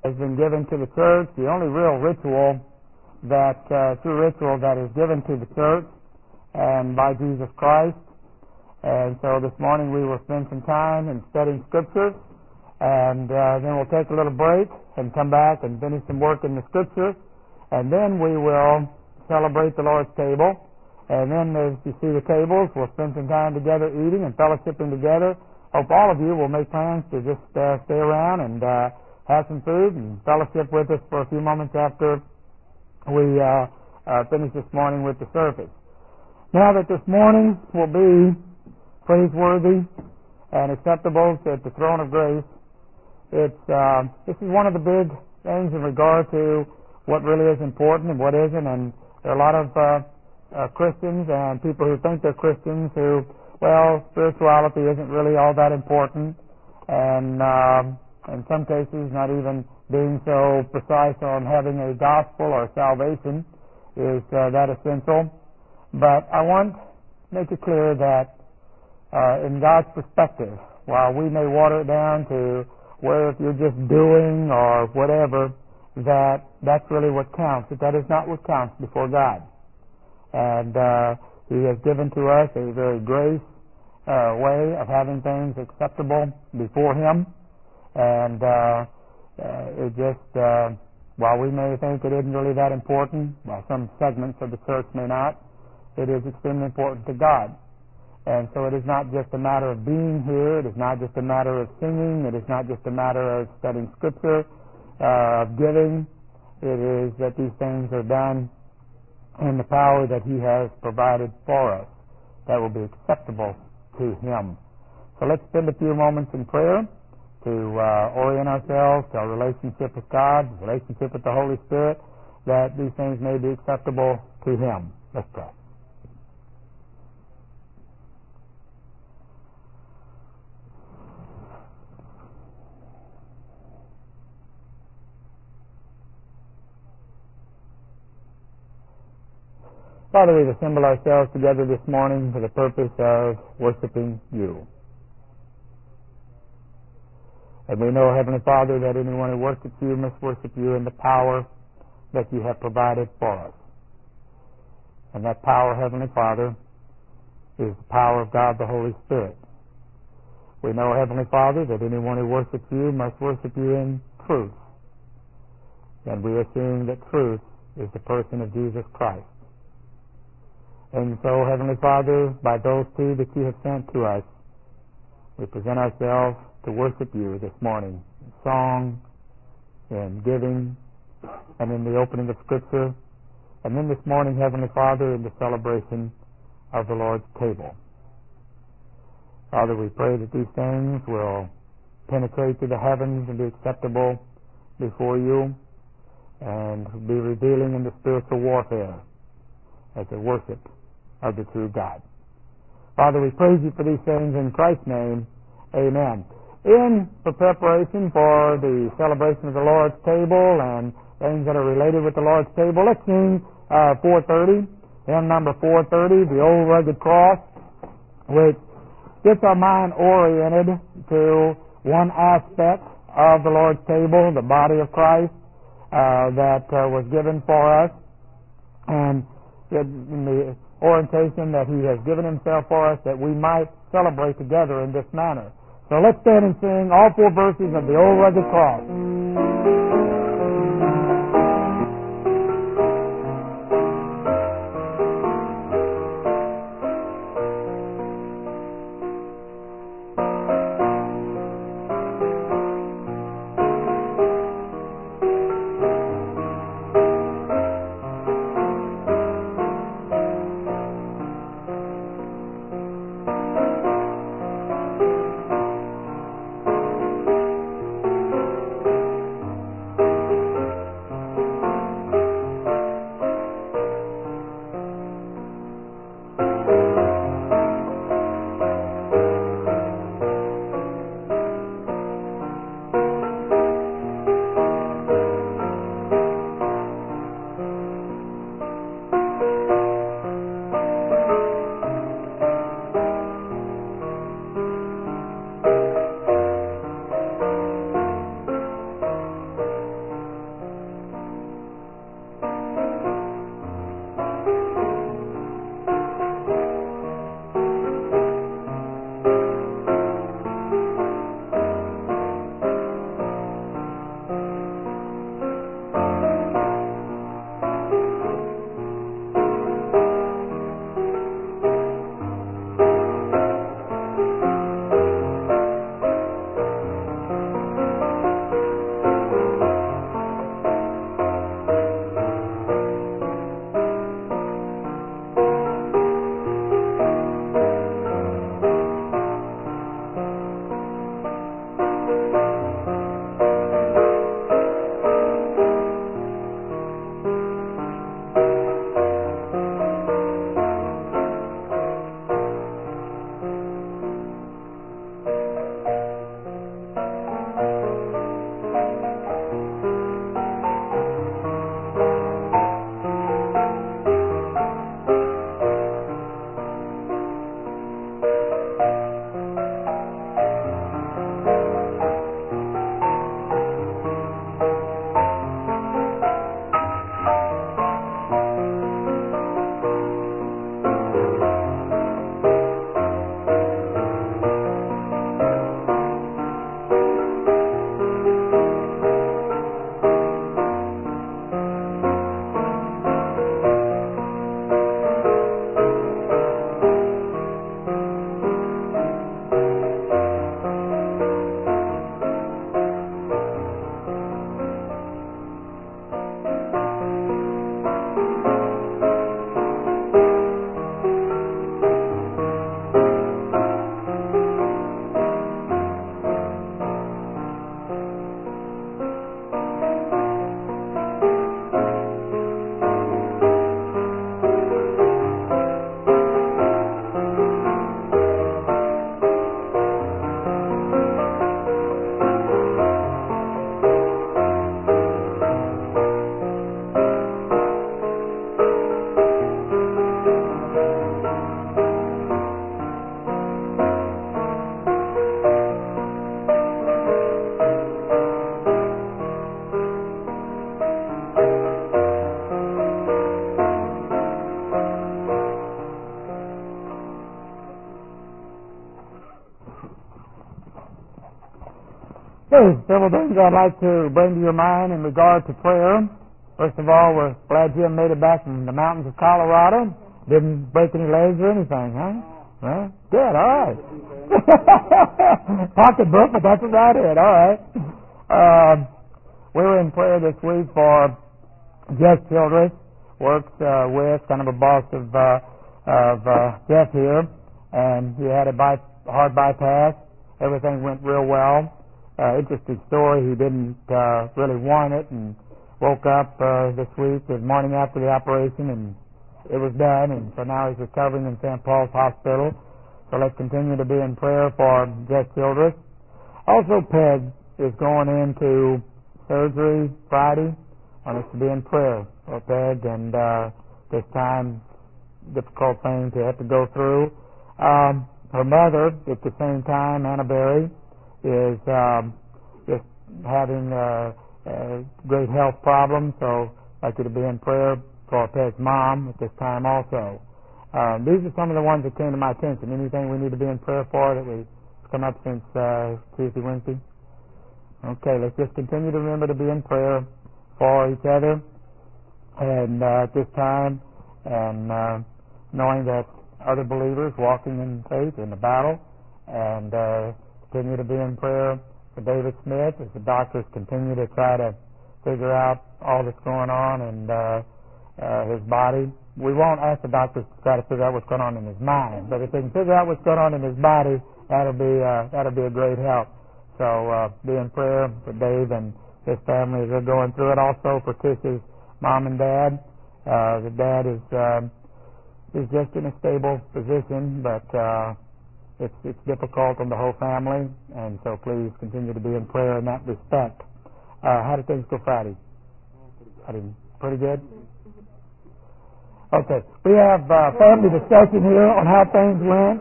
has been given to the church, the only real ritual true ritual that is given to the church and by Jesus Christ. And so this morning we will spend some time in studying Scripture, and then we'll take a little break and come back and finish some work in the Scripture, and then we will celebrate the Lord's table. And then as you see the tables, we'll spend some time together eating and fellowshipping together. Hope all of you will make plans to just stay around and have some food and fellowship with us for a few moments after we finish this morning with the service. Now that this morning will be praiseworthy and acceptable at the throne of grace, this is one of the big things in regard to what really is important and what isn't. And there are a lot of Christians and people who think they're Christians who, spirituality isn't really all that important, and in some cases not even being so precise on having a gospel or salvation is that essential. But I want to make it clear that in God's perspective, while we may water it down to where if you're just doing or whatever, that's really what counts. That is not what counts before God. And He has given to us a very grace way of having things acceptable before Him. And while we may think it isn't really that important, while some segments of the church may not, it is extremely important to God. And so it is not just a matter of being here, it is not just a matter of singing, it is not just a matter of studying Scripture, of giving. It is that these things are done in the power that He has provided for us that will be acceptable to Him. So let's spend a few moments in prayer to orient ourselves to our relationship with God, relationship with the Holy Spirit, that these things may be acceptable to Him. Let's pray. Father, we've assembled ourselves together this morning for the purpose of worshiping You. And we know, Heavenly Father, that anyone who worships You must worship You in the power that You have provided for us. And that power, Heavenly Father, is the power of God the Holy Spirit. We know, Heavenly Father, that anyone who worships You must worship You in truth. And we are seeing that truth is the person of Jesus Christ. And so, Heavenly Father, by those two that You have sent to us, we present ourselves to worship You this morning in song, in giving, and in the opening of Scripture, and then this morning, Heavenly Father, in the celebration of the Lord's table. Father, we pray that these things will penetrate to the heavens and be acceptable before You and be revealing in the spiritual warfare as a worship of the true God. Father, we praise You for these things in Christ's name. Amen. In the preparation for the celebration of the Lord's table and things that are related with the Lord's table, let's sing 430, hymn number 430, The Old Rugged Cross, which gets our mind oriented to one aspect of the Lord's table, the body of Christ that was given for us, and in the orientation that He has given Himself for us, that we might celebrate together in this manner. So let's stand and sing all four verses of the Old Rugged Cross. Okay, several things I'd like to bring to your mind in regard to prayer. First of all, we're glad Jim made it back from the mountains of Colorado. Didn't break any legs or anything, huh? Well, good, all right. Pocketbook, but that's about it, all right. We were in prayer this week for Jeff Childress, works with, kind of a boss of Jeff here, and he had a heart bypass. Everything went real well. Interesting story. He didn't really want it and woke up this week, the morning after the operation, and it was done, and so now he's recovering in St. Paul's Hospital. So let's continue to be in prayer for Jeff Childress. Also, Peg is going into surgery Friday. I want us to be in prayer for Peg, and this time, difficult thing to have to go through. Her mother, at the same time, Anna Berry, is just having great health problems, so I'd like you to be in prayer for Peg's mom at this time also. These are some of the ones that came to my attention. Anything we need to be in prayer for that we've come up since Tuesday, Wednesday? Okay, let's just continue to remember to be in prayer for each other and at this time, and knowing that other believers walking in faith in the battle, and continue to be in prayer for David Smith as the doctors continue to try to figure out all that's going on and his body. We won't ask the doctors to try to figure out what's going on in his mind, but if they can figure out what's going on in his body, that'll be a great help. So be in prayer for Dave and his family as they're going through it. Also for Tish's mom and dad. The dad is just in a stable position, but it's difficult on the whole family, and so please continue to be in prayer in that respect. How did things go Friday? Pretty good? Okay. We have family discussion here on how things went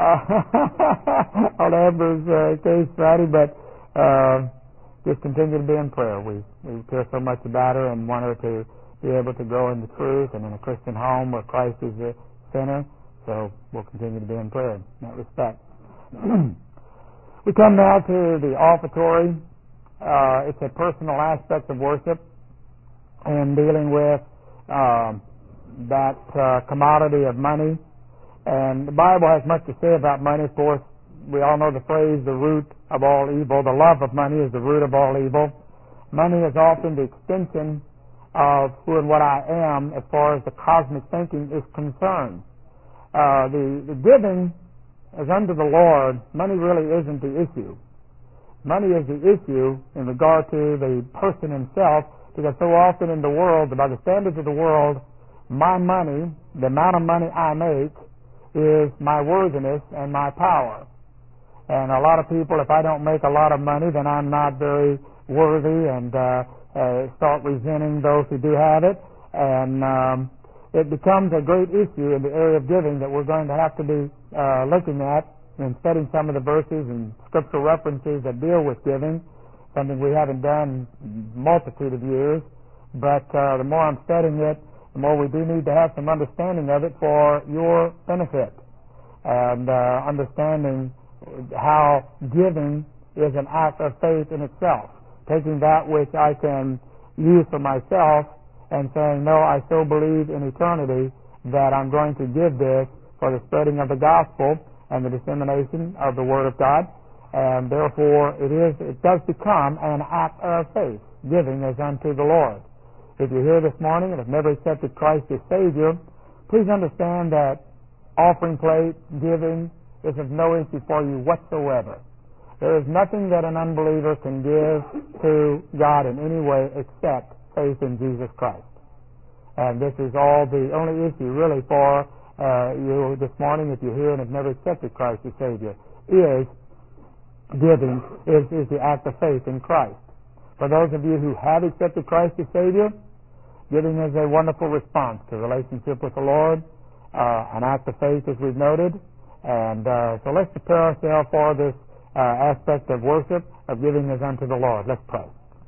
on Amber's case Friday, but just continue to be in prayer. We care so much about her and want her to be able to grow in the truth and in a Christian home where Christ is the center. So we'll continue to be in prayer in that respect. We come now to the offertory. It's a personal aspect of worship and dealing with that commodity of money. And the Bible has much to say about money. Of course, we all know the phrase, the root of all evil. The love of money is the root of all evil. Money is often the extension of who and what I am as far as the cosmic thinking is concerned. The giving is unto the Lord. Money really isn't the issue. Money is the issue in regard to the person himself, because so often in the world, by the standards of the world, my money, the amount of money I make, is my worthiness and my power. And a lot of people, if I don't make a lot of money, then I'm not very worthy, and start resenting those who do have it. And it becomes a great issue in the area of giving that we're going to have to be looking at and studying some of the verses and scriptural references that deal with giving, something we haven't done in a multitude of years. But the more I'm studying it, the more we do need to have some understanding of it for your benefit, and understanding how giving is an act of faith in itself, taking that which I can use for myself and saying, no, I so believe in eternity that I'm going to give this for the spreading of the gospel and the dissemination of the Word of God, and therefore it does become an act of faith. Giving is unto the Lord. If you're here this morning and have never accepted Christ as Savior, please understand that offering plate, giving, is of no issue for you whatsoever. There is nothing that an unbeliever can give to God in any way except faith in Jesus Christ. And this is all the only issue really for you this morning, if you're here and have never accepted Christ as Savior, is giving, is the act of faith in Christ. For those of you who have accepted Christ as Savior, giving is a wonderful response to relationship with the Lord, an act of faith as we've noted. And so let's prepare ourselves for this aspect of worship, of giving as unto the Lord. Let's pray.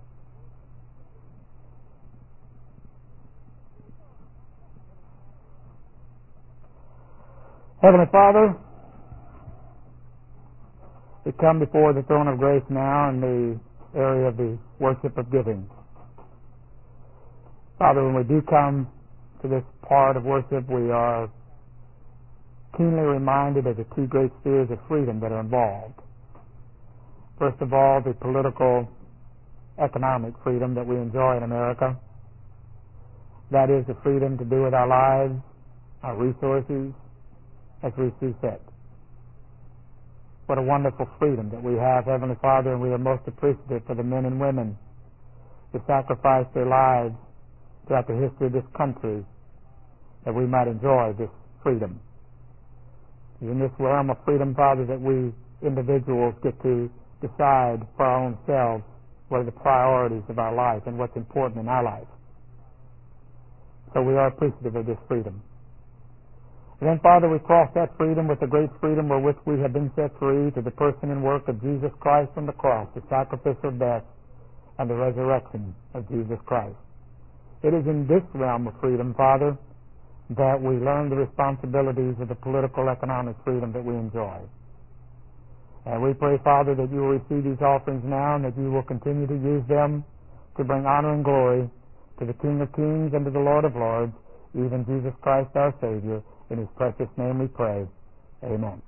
Heavenly Father, we come before the throne of grace now in the area of the worship of giving. Father, when we do come to this part of worship, we are keenly reminded of the two great spheres of freedom that are involved. First of all, the political, economic freedom that we enjoy in America. That is the freedom to do with our lives, our resources, as we see fit. What a wonderful freedom that we have, Heavenly Father, and we are most appreciative for the men and women who sacrificed their lives throughout the history of this country that we might enjoy this freedom. In this realm of freedom, Father, that we individuals get to decide for our own selves what are the priorities of our life and what's important in our life. So we are appreciative of this freedom. And then, Father, we cross that freedom with the great freedom wherewith we have been set free to the person and work of Jesus Christ on the cross, the sacrificial death and the resurrection of Jesus Christ. It is in this realm of freedom, Father, that we learn the responsibilities of the political, economic freedom that we enjoy. And we pray, Father, that you will receive these offerings now and that you will continue to use them to bring honor and glory to the King of Kings and to the Lord of Lords, even Jesus Christ our Savior. In his precious name we pray. Amen.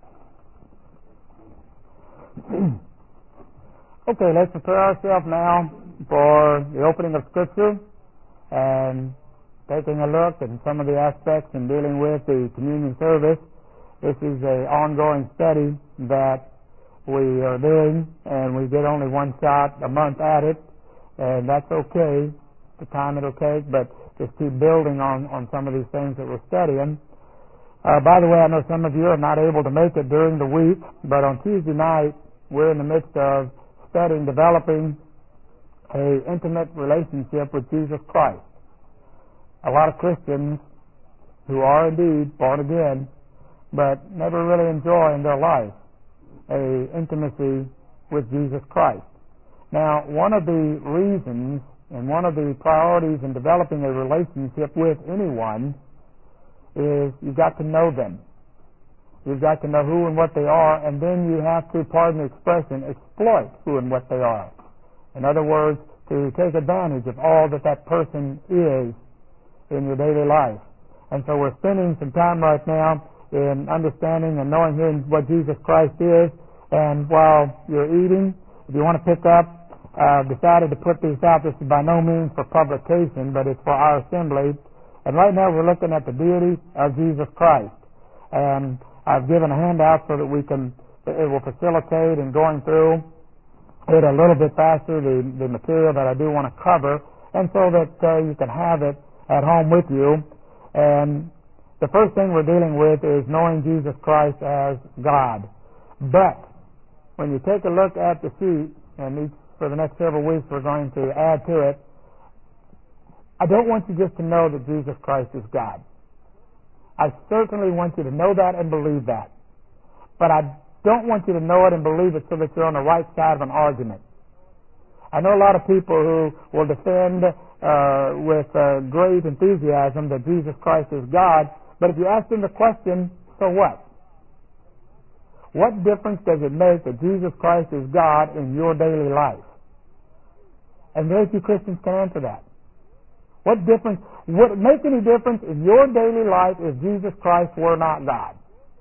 Okay, let's prepare ourselves now for the opening of Scripture and taking a look at some of the aspects in dealing with the communion service. This is an ongoing study that we are doing, and we get only one shot a month at it, and that's okay, the time it'll take, but just keep building on some of these things that we're studying. By the way, I know some of you are not able to make it during the week, but on Tuesday night, we're in the midst of studying, developing an intimate relationship with Jesus Christ. A lot of Christians who are indeed born again, but never really enjoy in their life an intimacy with Jesus Christ. Now, one of the reasons and one of the priorities in developing a relationship with anyone is you've got to know them. You've got to know who and what they are, and then you have to, pardon the expression, exploit who and what they are. In other words, to take advantage of all that that person is in your daily life. And so we're spending some time right now in understanding and knowing who and what Jesus Christ is. And while you're eating, if you want to pick up, I've decided to put this out. This is by no means for publication, but it's for our assembly. And right now we're looking at the deity of Jesus Christ. And I've given a handout so that it will facilitate in going through it a little bit faster, the material that I do want to cover, and so that you can have it at home with you. And the first thing we're dealing with is knowing Jesus Christ as God. But when you take a look at the sheet, and for the next several weeks we're going to add to it, I don't want you just to know that Jesus Christ is God. I certainly want you to know that and believe that. But I don't want you to know it and believe it so that you're on the right side of an argument. I know a lot of people who will defend with great enthusiasm that Jesus Christ is God, but if you ask them the question, so what? What difference does it make that Jesus Christ is God in your daily life? And very few Christians can answer that. What difference would it make any difference in your daily life if Jesus Christ were not God?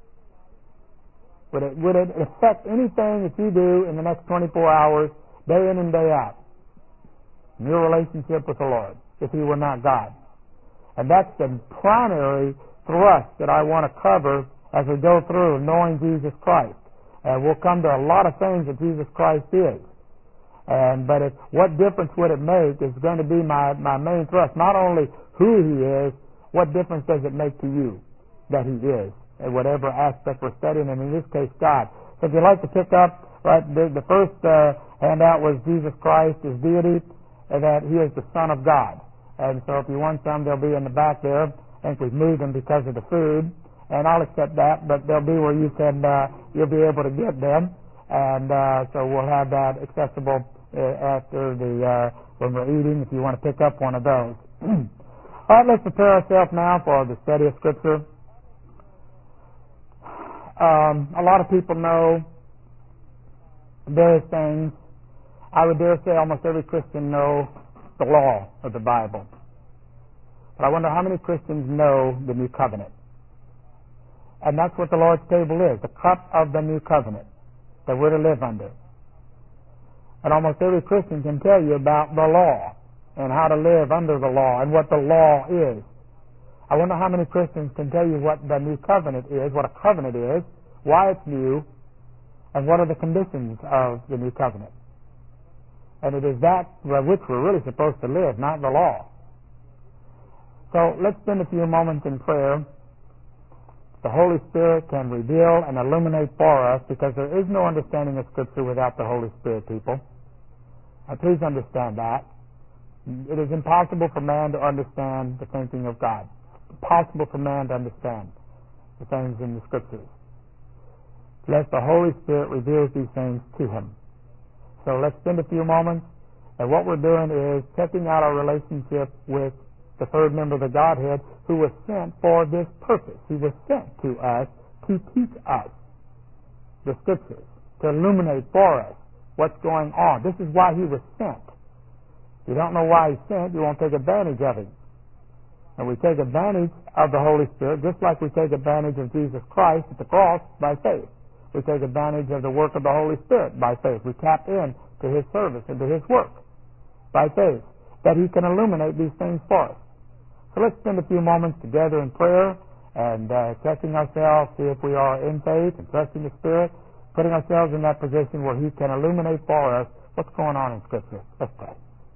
Would it affect anything that you do in the next 24 hours, day in and day out, in your relationship with the Lord, if He were not God? And that's the primary thrust that I want to cover as we go through knowing Jesus Christ. And we'll come to a lot of things that Jesus Christ is. But what difference would it make is going to be my main thrust. Not only who He is, what difference does it make to you that He is, in whatever aspect we're studying, and in this case, God. So if you'd like to pick up, right, the first handout was Jesus Christ, His deity, and that He is the Son of God. And so if you want some, they'll be in the back there. I think we've moved them because of the food, and I'll accept that, but they'll be where you'll be able to get them. And so we'll have that accessible after when we're eating, if you want to pick up one of those. All right, let's prepare ourselves now for the study of Scripture. A lot of people know various things I would dare say almost every Christian knows the law of the Bible. But I wonder how many Christians know the New Covenant. And that's what the Lord's table is, the cup of the New Covenant that we're to live under. And almost every Christian can tell you about the law and how to live under the law and what the law is. I wonder how many Christians can tell you what the New Covenant is, what a covenant is, why it's new, and what are the conditions of the New Covenant. And it is that by which we're really supposed to live, not the law. So let's spend a few moments in prayer. The Holy Spirit can reveal and illuminate for us, because there is no understanding of Scripture without the Holy Spirit, people. Please understand that. It is impossible for man to understand the thinking of God. It's impossible for man to understand the things in the Scriptures, unless the Holy Spirit reveals these things to him. So let's spend a few moments, and what we're doing is checking out our relationship with the third member of the Godhead, who was sent for this purpose. He was sent to us to teach us the Scriptures, to illuminate for us what's going on. This is why he was sent. If you don't know why he's sent, you won't take advantage of him. And we take advantage of the Holy Spirit just like we take advantage of Jesus Christ at the cross by faith. We take advantage of the work of the Holy Spirit by faith. We tap in to his service and to his work by faith, that he can illuminate these things for us. So let's spend a few moments together in prayer and checking ourselves, see if we are in faith and trusting the Spirit, putting ourselves in that position where he can illuminate for us what's going on in Scripture. Let's pray.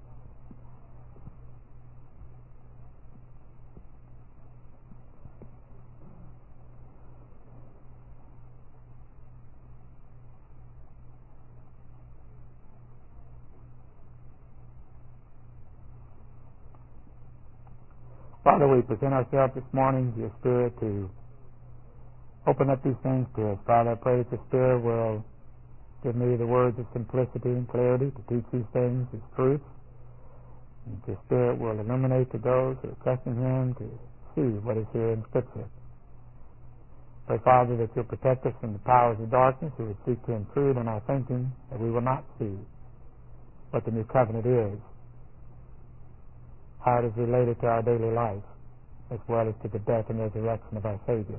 Father, we present ourselves this morning to your Spirit to open up these things to us. Father, I pray that the Spirit will give me the words of simplicity and clarity to teach these things as truth. And the Spirit will illuminate to those who are trusting him to see what is here in Scripture. Pray, Father, that you'll protect us from the powers of darkness who would seek to intrude on our thinking, that we will not see what the new covenant is, how it is related to our daily life, as well as to the death and resurrection of our Savior.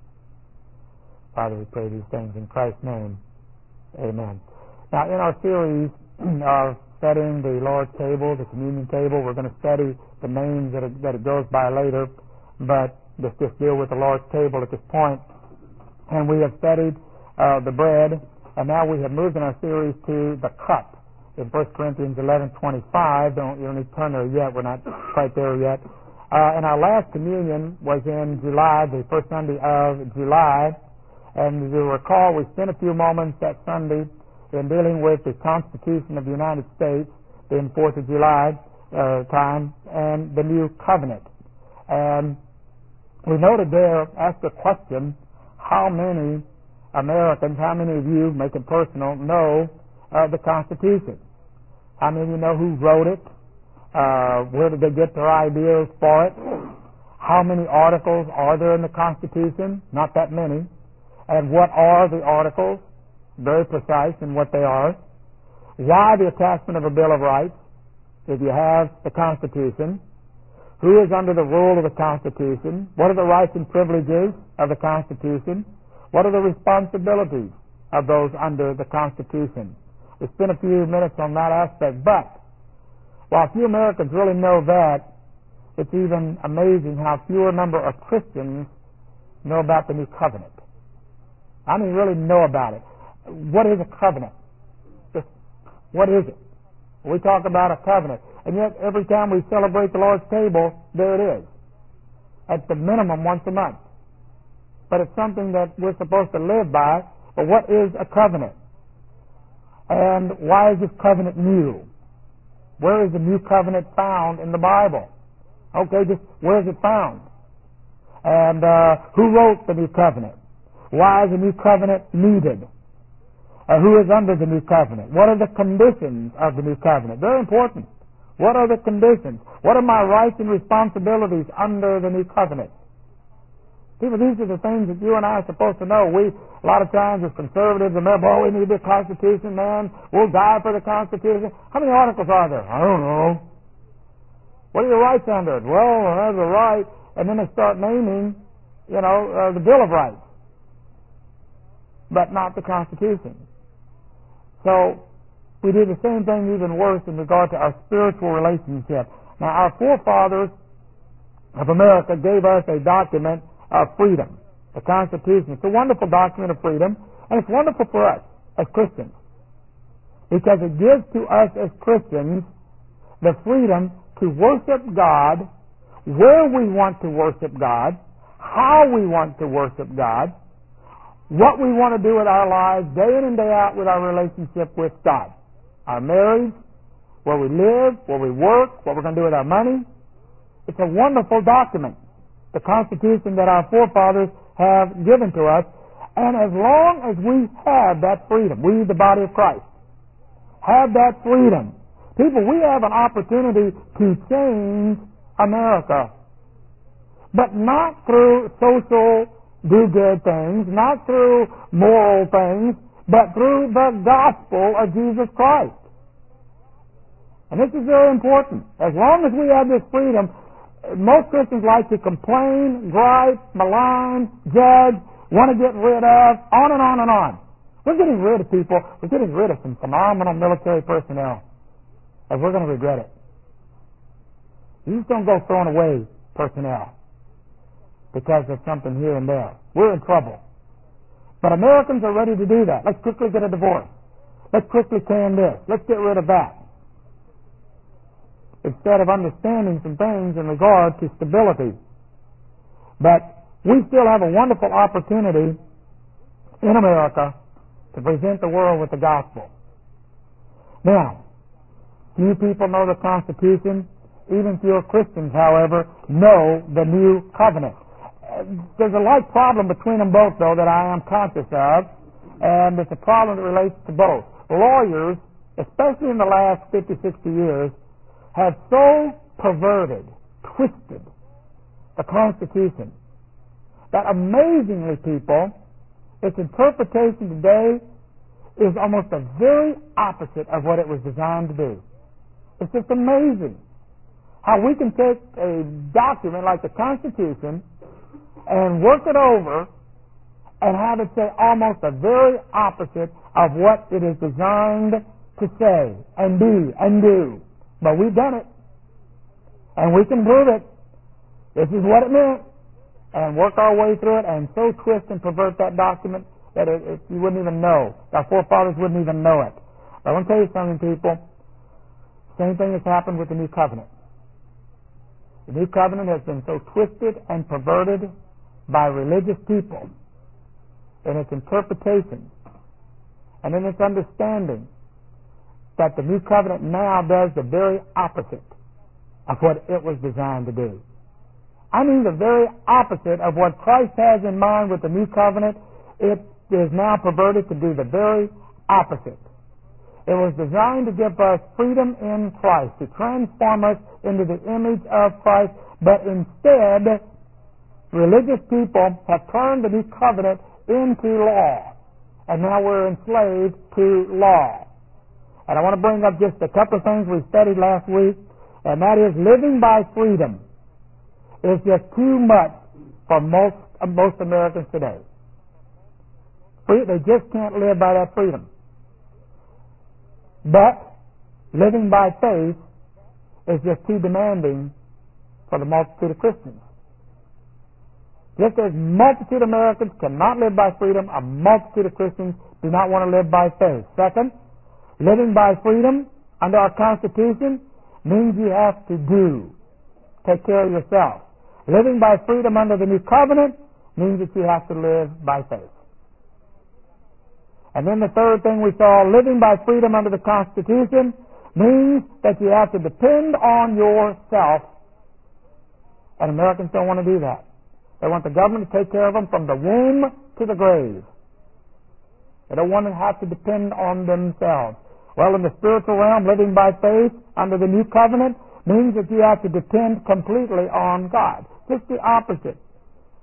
Father, we pray these things in Christ's name. Amen. Now, in our series of studying the Lord's table, the communion table, we're going to study the names that it goes by later, but let's just deal with the Lord's table at this point. And we have studied the bread, and now we have moved in our series to the cup. In 1 Corinthians 11:25, you don't need to turn there yet. We're not quite there yet. And our last communion was in July, the first Sunday of July. And as you recall, we spent a few moments that Sunday in dealing with the Constitution of the United States, in 4th of July time, and the New Covenant. And we noted there, asked the question, how many Americans, how many of you, make it personal, know the Constitution? How many of you know who wrote it? Where did they get their ideas for it? How many articles are there in the Constitution? Not that many. And what are the articles? Very precise in what they are. Why the attachment of a Bill of Rights if you have the Constitution? Who is under the rule of the Constitution? What are the rights and privileges of the Constitution? What are the responsibilities of those under the Constitution? We spent a few minutes on that aspect, but while few Americans really know that, it's even amazing how fewer number of Christians know about the New Covenant. I mean, really know about it. What is a covenant? Just, what is it? We talk about a covenant, and yet every time we celebrate the Lord's table, there it is, at the minimum once a month. But it's something that we're supposed to live by. But what is a covenant? And why is this covenant new? Where is the new covenant found in the Bible? Okay, just where is it found? And who wrote the new covenant? Why is the new covenant needed? Who is under the new covenant? What are the conditions of the new covenant? Very important. What are the conditions? What are my rights and responsibilities under the new covenant? People, these are the things that you and I are supposed to know. We, a lot of times as conservatives, remember, we need the Constitution, man. We'll die for the Constitution. How many articles are there? I don't know. What are your rights under it? Well, I have a right. And then they start naming, the Bill of Rights, but not the Constitution. So we do the same thing, even worse, in regard to our spiritual relationship. Now, our forefathers of America gave us a document of freedom, the Constitution. It's a wonderful document of freedom, and it's wonderful for us as Christians, because it gives to us as Christians the freedom to worship God where we want to worship God, how we want to worship God, what we want to do with our lives day in and day out with our relationship with God. Our marriage, where we live, where we work, what we're going to do with our money. It's a wonderful document, the Constitution that our forefathers have given to us. And as long as we have that freedom, we, the body of Christ, have that freedom, people, we have an opportunity to change America. But not through social do-good things, not through moral things, but through the gospel of Jesus Christ. And this is very important. As long as we have this freedom, most Christians like to complain, gripe, malign, judge, want to get rid of, on and on and on. We're getting rid of people. We're getting rid of some phenomenal military personnel, and we're going to regret it. You just don't go throwing away personnel because of something here and there. We're in trouble. But Americans are ready to do that. Let's quickly get a divorce. Let's quickly can this. Let's get rid of that. Instead of understanding some things in regard to stability. But we still have a wonderful opportunity in America to present the world with the gospel. Now, few people know the Constitution. Even fewer Christians, however, know the New Covenant. There's a like problem between them both, though, that I am conscious of, and it's a problem that relates to both. Lawyers, especially in the last 50, 60 years, have so perverted, twisted the Constitution that amazingly, people, its interpretation today is almost the very opposite of what it was designed to do. It's just amazing how we can take a document like the Constitution and work it over and have it say almost the very opposite of what it is designed to say and be and do. But we've done it, and we can prove it. This is what it meant, and work our way through it and so twist and pervert that document that you wouldn't even know. Our forefathers wouldn't even know it. But I want to tell you something, people. Same thing has happened with the New Covenant. The New Covenant has been so twisted and perverted by religious people in its interpretation and in its understanding that the New Covenant now does the very opposite of what it was designed to do. I mean the very opposite of what Christ has in mind with the New Covenant. It is now perverted to do the very opposite. It was designed to give us freedom in Christ, to transform us into the image of Christ, but instead, religious people have turned the New Covenant into law, and now we're enslaved to law. And I want to bring up just a couple of things we studied last week, and that is living by freedom is just too much for most Americans today. They just can't live by that freedom. But living by faith is just too demanding for the multitude of Christians. Just as multitude of Americans cannot live by freedom, a multitude of Christians do not want to live by faith. Second, living by freedom under our Constitution means you have to take care of yourself. Living by freedom under the New Covenant means that you have to live by faith. And then the third thing we saw, living by freedom under the Constitution means that you have to depend on yourself. And Americans don't want to do that. They want the government to take care of them from the womb to the grave. They don't want to have to depend on themselves. Well, in the spiritual realm, living by faith under the New Covenant means that you have to depend completely on God. Just the opposite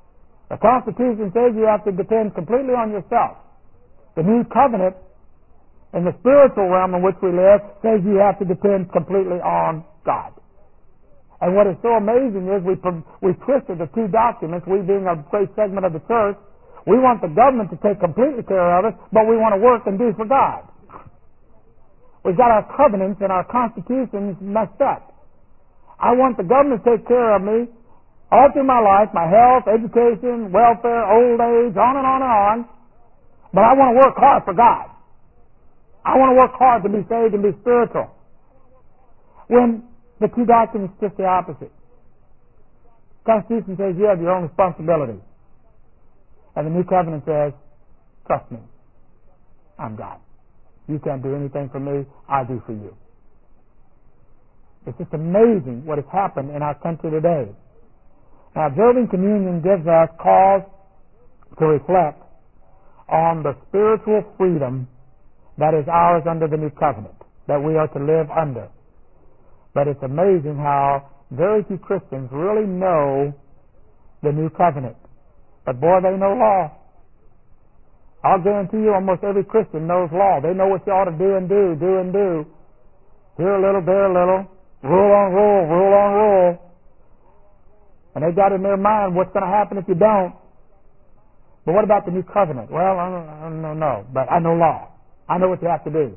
The Constitution says you have to depend completely on yourself. The New Covenant, in the spiritual realm in which we live, says you have to depend completely on God. And what is so amazing is we twisted the two documents, we being a great segment of the church. We want the government to take completely care of us, but we want to work and do for God. We've got our covenants and our constitutions messed up. I want the government to take care of me all through my life, my health, education, welfare, old age, on and on and on. But I want to work hard for God. I want to work hard to be saved and be spiritual. When the two documents just the opposite. The Constitution says you have your own responsibility. And the New Covenant says, trust me, I'm God. You can't do anything for me, I do for you. It's just amazing what has happened in our country today. Now, observing communion gives us cause to reflect on the spiritual freedom that is ours under the New Covenant, that we are to live under. But it's amazing how very few Christians really know the New Covenant. But boy, they know law. I'll guarantee you almost every Christian knows law. They know what you ought to do and do and do. Here a little, there a little. Rule on rule, rule on rule. And they got in their mind what's going to happen if you don't. But what about the New Covenant? Well, I don't know, but I know law. I know what you have to do.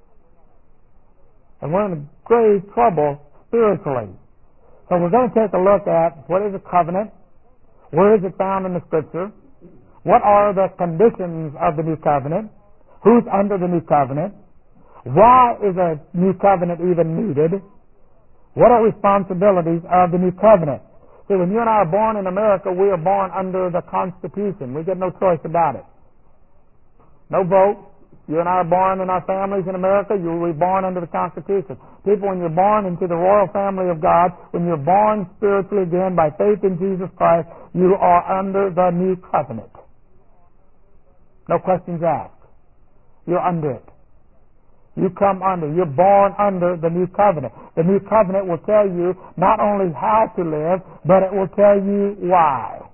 And we're in grave trouble spiritually. So we're going to take a look at what is a covenant, where is it found in the Scripture, what are the conditions of the New Covenant, who's under the New Covenant, why is a New Covenant even needed, what are responsibilities of the New Covenant. See, when you and I are born in America, we are born under the Constitution. We get no choice about it. No vote. You and I are born in our families in America, you will be born under the Constitution. People, when you're born into the royal family of God, when you're born spiritually again by faith in Jesus Christ, you are under the New Covenant. No questions asked. You're under it. You come under. You're born under the New Covenant. The New Covenant will tell you not only how to live, but it will tell you why.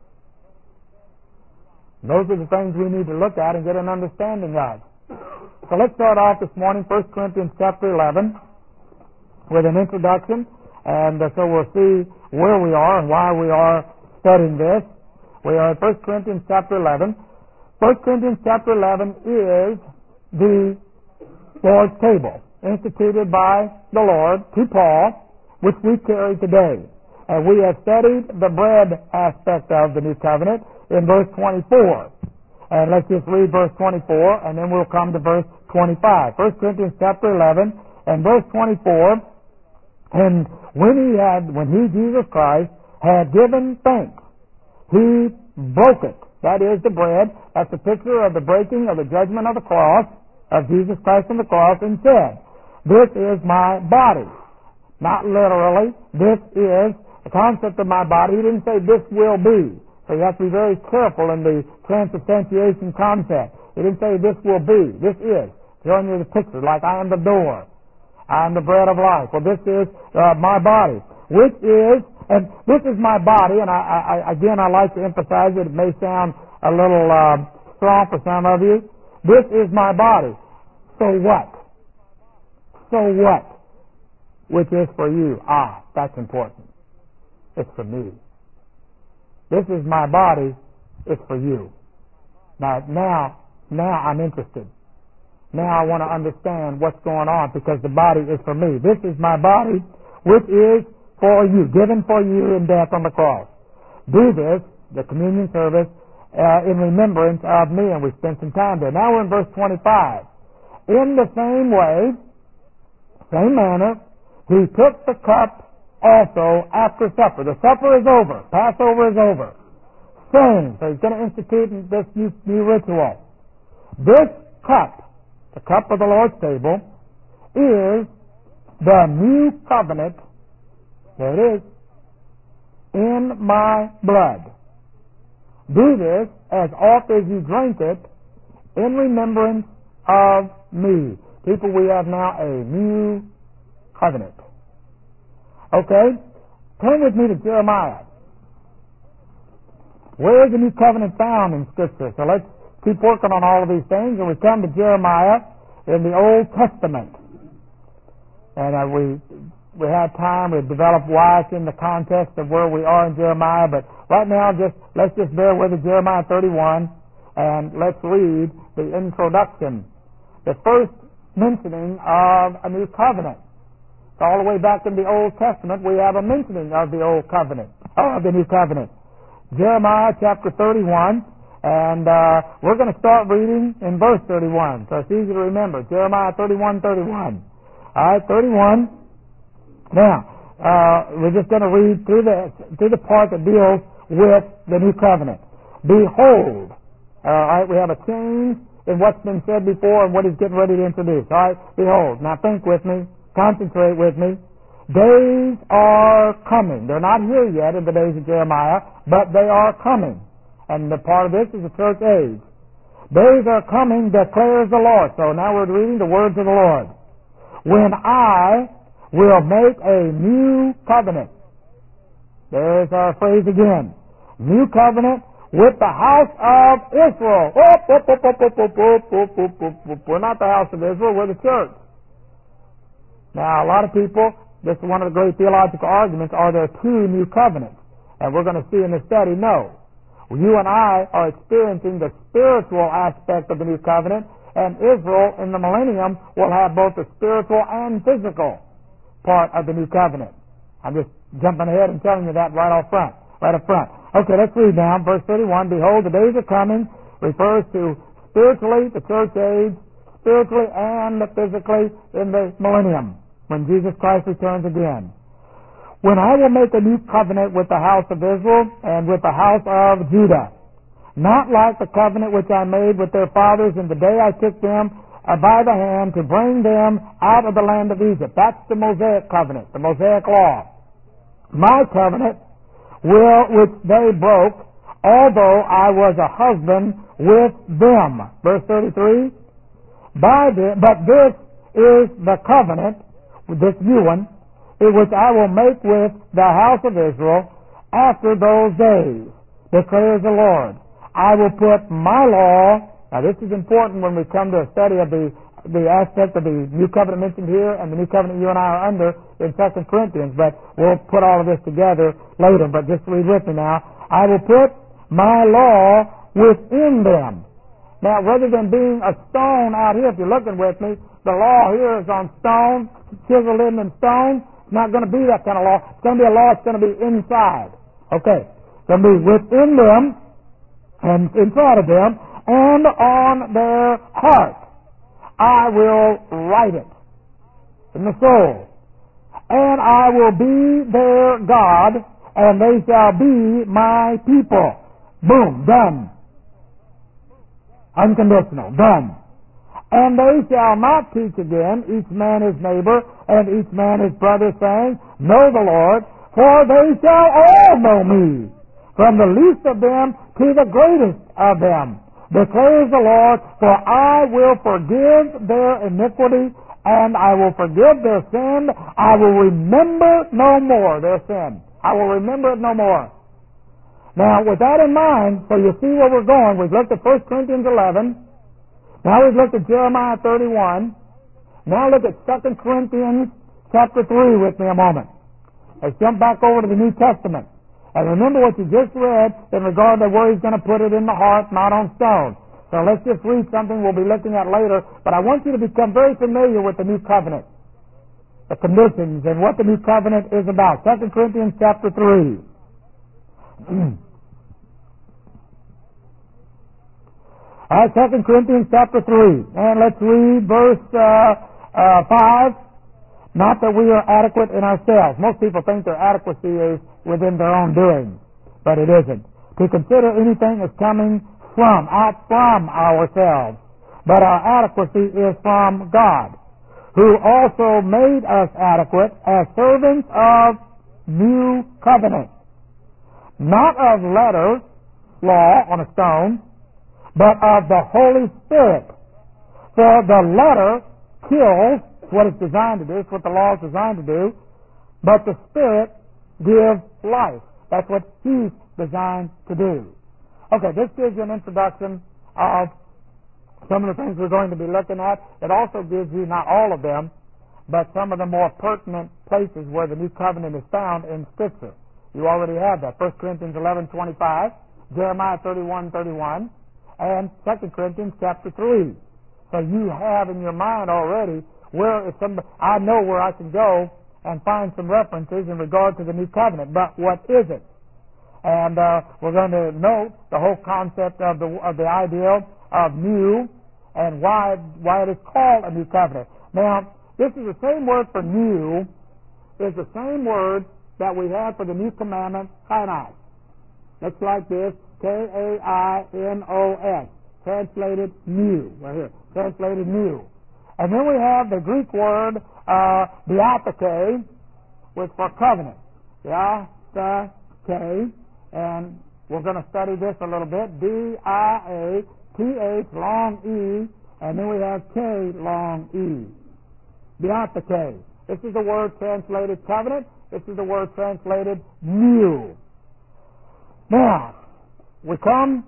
Those are the things we need to look at and get an understanding of. So let's start off this morning, 1 Corinthians chapter 11, with an introduction, and so we'll see where we are and why we are studying this. We are at 1 Corinthians chapter 11. 1 Corinthians chapter 11 is the Lord's table, instituted by the Lord to Paul, which we carry today. And we have studied the bread aspect of the New Covenant in verse 24. And let's just read verse 24, and then we'll come to verse 25. 1 Corinthians chapter 11 and verse 24. And when he, Jesus Christ, had given thanks, he broke it. That is the bread. That's a picture of the breaking of the judgment of the cross, of Jesus Christ on the cross, and said, "This is my body." Not literally. This is the concept of my body. He didn't say this will be. So you have to be very careful in the transubstantiation concept. He didn't say this will be. This is. Showing you the picture, like I am the door. I am the bread of life. Well, this is my body, which is, and this is my body, and I like to emphasize it. It may sound a little strong for some of you. This is my body. So what? So what? Which is for you. That's important. It's for me. This is my body, it's for you. Now I'm interested. Now I want to understand what's going on because the body is for me. This is my body, which is for you, given for you in death on the cross. Do this, the communion service, in remembrance of me, and we spent some time there. Now we're in verse 25. In the same way, same manner, he took the cup also after supper. The supper is over. Passover is over. Saying, so he's going to institute this new ritual. This cup, the cup of the Lord's table, is the new covenant, there it is, in my blood. Do this as oft as you drink it in remembrance of me. People, we have now a new covenant. Okay? Turn with me to Jeremiah. Where is the new covenant found in Scripture? So let's keep working on all of these things, and we come to Jeremiah in the Old Testament. And we had time, we developed why it's in the context of where we are in Jeremiah, but right now let's just bear with it, Jeremiah 31, and let's read the introduction. The first mentioning of a new covenant. All the way back in the Old Testament, we have a mentioning of the Old Covenant, of the New Covenant. Jeremiah chapter 31, and we're going to start reading in verse 31, so it's easy to remember. Jeremiah 31:31. All right, 31. Now, we're just going to read through the part that deals with the New Covenant. Behold, all right, we have a change in what's been said before and what he's getting ready to introduce. All right, behold. Now think with me. Concentrate with me. Days are coming. They're not here yet in the days of Jeremiah, but they are coming. And the part of this is the church age. Days are coming, declares the Lord. So now we're reading the words of the Lord. When I will make a new covenant. There's our phrase again. New covenant with the house of Israel. We're not the house of Israel, we're the church. Now, a lot of people, this is one of the great theological arguments, are there two new covenants? And we're going to see in this study, no. You and I are experiencing the spiritual aspect of the new covenant, and Israel in the millennium will have both the spiritual and physical part of the new covenant. I'm just jumping ahead and telling you that right up front. Okay, let's read now. Verse 31, behold, the days are coming, refers to spiritually, the church age, spiritually and physically in the millennium, when Jesus Christ returns again. When I will make a new covenant with the house of Israel and with the house of Judah, not like the covenant which I made with their fathers in the day I took them by the hand to bring them out of the land of Egypt. That's the Mosaic covenant, the Mosaic law. My covenant which they broke, although I was a husband with them. Verse 33, but this is the covenant, this new one, which I will make with the house of Israel after those days, declares the Lord. I will put my law. Now this is important when we come to a study of the aspect of the new covenant mentioned here and the new covenant you and I are under in 2 Corinthians, but we'll put all of this together later. But just read with me now. I will put my law within them. Now, rather than being a stone out here, if you're looking with me, the law here is on stone, chiseled in stone. It's not going to be that kind of law. It's going to be a law that's going to be inside. Okay. It's going to be within them and inside of them and on their heart. I will write it in the soul. And I will be their God, and they shall be my people. Boom, done. Unconditional, done. And they shall not teach again, each man his neighbor, and each man his brother, saying, Know the Lord, for they shall all know me, from the least of them to the greatest of them, declares the Lord, for I will forgive their iniquity, and I will forgive their sin. I will remember no more their sin. I will remember it no more. Now, with that in mind, so you see where we're going, we've looked at 1 Corinthians 11. Now we've looked at Jeremiah 31. Now look at 2 Corinthians chapter 3 with me a moment. Let's jump back over to the New Testament. And remember what you just read in regard to where he's going to put it in the heart, not on stone. So let's just read something we'll be looking at later. But I want you to become very familiar with the New Covenant, the conditions, and what the New Covenant is about. 2 Corinthians chapter 3. All right, 2 Corinthians chapter 3. And let's read verse 5. Not that we are adequate in ourselves. Most people think their adequacy is within their own doing, but it isn't. To consider anything as coming from ourselves, but our adequacy is from God, who also made us adequate as servants of new covenant, not of letter, law on a stone, but of the Holy Spirit. For the letter kills, what it's designed to do, it's what the law is designed to do, but the Spirit gives life. That's what He's designed to do. Okay, this gives you an introduction of some of the things we're going to be looking at. It also gives you, not all of them, but some of the more pertinent places where the new covenant is found in Scripture. You already have that. 1 Corinthians 11:25, Jeremiah 31:31, and 2 Corinthians chapter 3. So you have in your mind already where if somebody, I know where I can go and find some references in regard to the new covenant. But what is it? And we're going to note the whole concept of the idea of new and why it is called a new covenant. Now, this is the same word for new, is the same word that we have for the new commandment, kainos. Looks like this, K-A-I-N-O-S, translated new, right here, translated new. And then we have the Greek word, diatheke, which for covenant, diatheke, and we're going to study this a little bit, D-I-A-T-H, long E, and then we have K, long E. Diatheke. This is the word translated covenant. This is the word translated new. Now, we come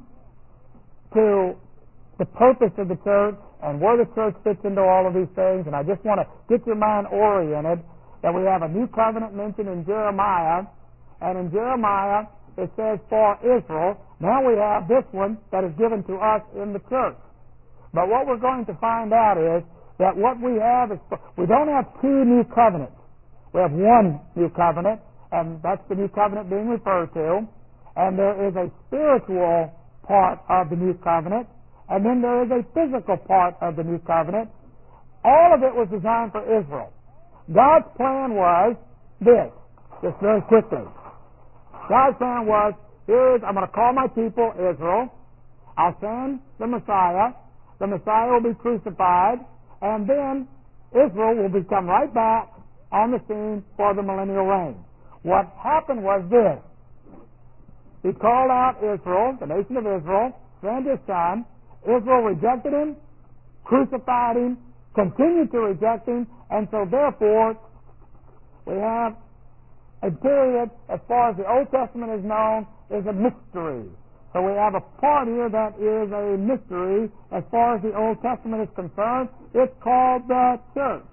to the purpose of the church and where the church fits into all of these things, and I just want to get your mind oriented that we have a new covenant mentioned in Jeremiah, and in Jeremiah it says for Israel. Now we have this one that is given to us in the church. But what we're going to find out is that what we have is, we don't have two new covenants. We have one new covenant, and that's the new covenant being referred to. And there is a spiritual part of the new covenant, and then there is a physical part of the new covenant. All of it was designed for Israel. God's plan was this, just very quickly. God's plan was, I'm going to call my people Israel. I'll send the Messiah. The Messiah will be crucified, and then Israel will become right back on the scene for the millennial reign. What happened was this. He called out Israel, the nation of Israel, sent his son. Israel rejected him, crucified him, continued to reject him, and so therefore we have a period, as far as the Old Testament is known, is a mystery. So we have a part here that is a mystery as far as the Old Testament is concerned. It's called the church.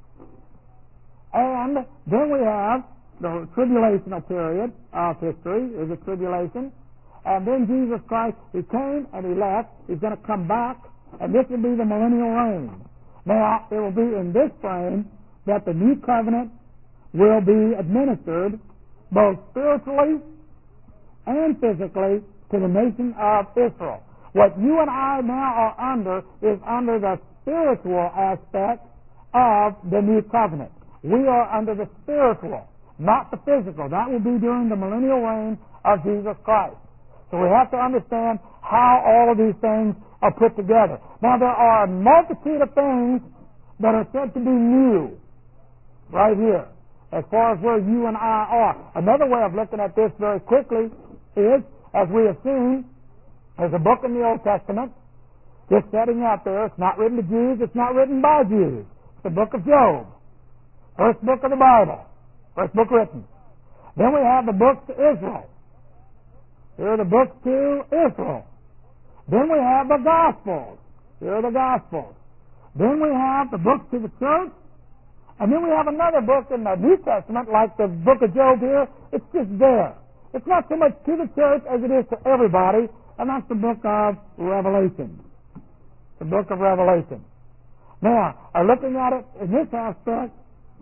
And then we have the tribulational period of history, is a tribulation. And then Jesus Christ, He came and He left. He's going to come back, and this will be the millennial reign. Now, it will be in this frame that the new covenant will be administered both spiritually and physically to the nation of Israel. What you and I now are under is under the spiritual aspect of the new covenant. We are under the spiritual, not the physical. That will be during the millennial reign of Jesus Christ. So we have to understand how all of these things are put together. Now, there are a multitude of things that are said to be new right here, as far as where you and I are. Another way of looking at this very quickly is, as we have seen, there's a book in the Old Testament just setting out there. It's not written to Jews. It's not written by Jews. It's the book of Job. First book of the Bible. First book written. Then we have the books to Israel. Here are the books to Israel. Then we have the Gospels. Here are the Gospels. Then we have the books to the church. And then we have another book in the New Testament, like the book of Job here. It's just there. It's not so much to the church as it is to everybody, and that's the book of Revelation. The book of Revelation. Now, looking at it in this aspect,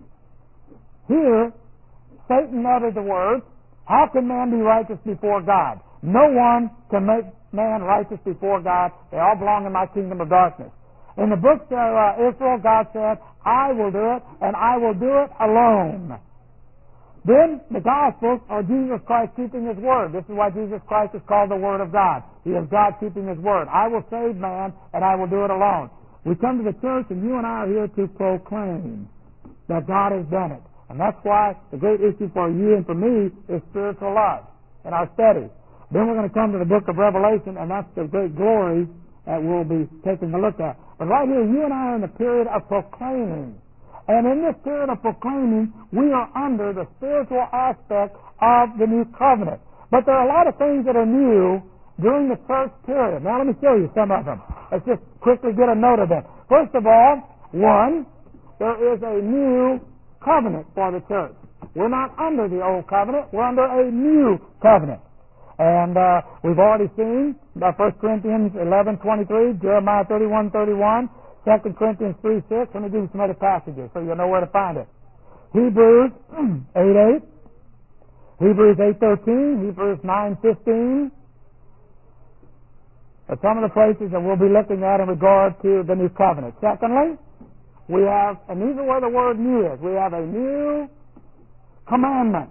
here, Satan uttered the words, how can man be righteous before God? No one can make man righteous before God. They all belong in my kingdom of darkness. In the book of Israel, God said, I will do it, and I will do it alone. Then the Gospels are Jesus Christ keeping His Word. This is why Jesus Christ is called the Word of God. He is God keeping His Word. I will save man, and I will do it alone. We come to the church, and you and I are here to proclaim that God has done it. And that's why the great issue for you and for me is spiritual love in our study. Then we're going to come to the book of Revelation, and that's the great glory that we'll be taking a look at. But right here, you and I are in the period of proclaiming. And in this period of proclaiming, we are under the spiritual aspect of the new covenant. But there are a lot of things that are new during the church period. Now let me show you some of them. Let's just quickly get a note of them. First of all, one, there is a new covenant for the church. We're not under the old covenant. We're under a new covenant. And we've already seen 1 Corinthians 11:23, Jeremiah 31:31, 2 Corinthians 3:6. Let me give you some other passages so you'll know where to find it. Hebrews 8:8, Hebrews 8:13, Hebrews 9:15. Are some of the places that we'll be looking at in regard to the new covenant. Secondly, we have, and these are where the word new is, we have a new commandment.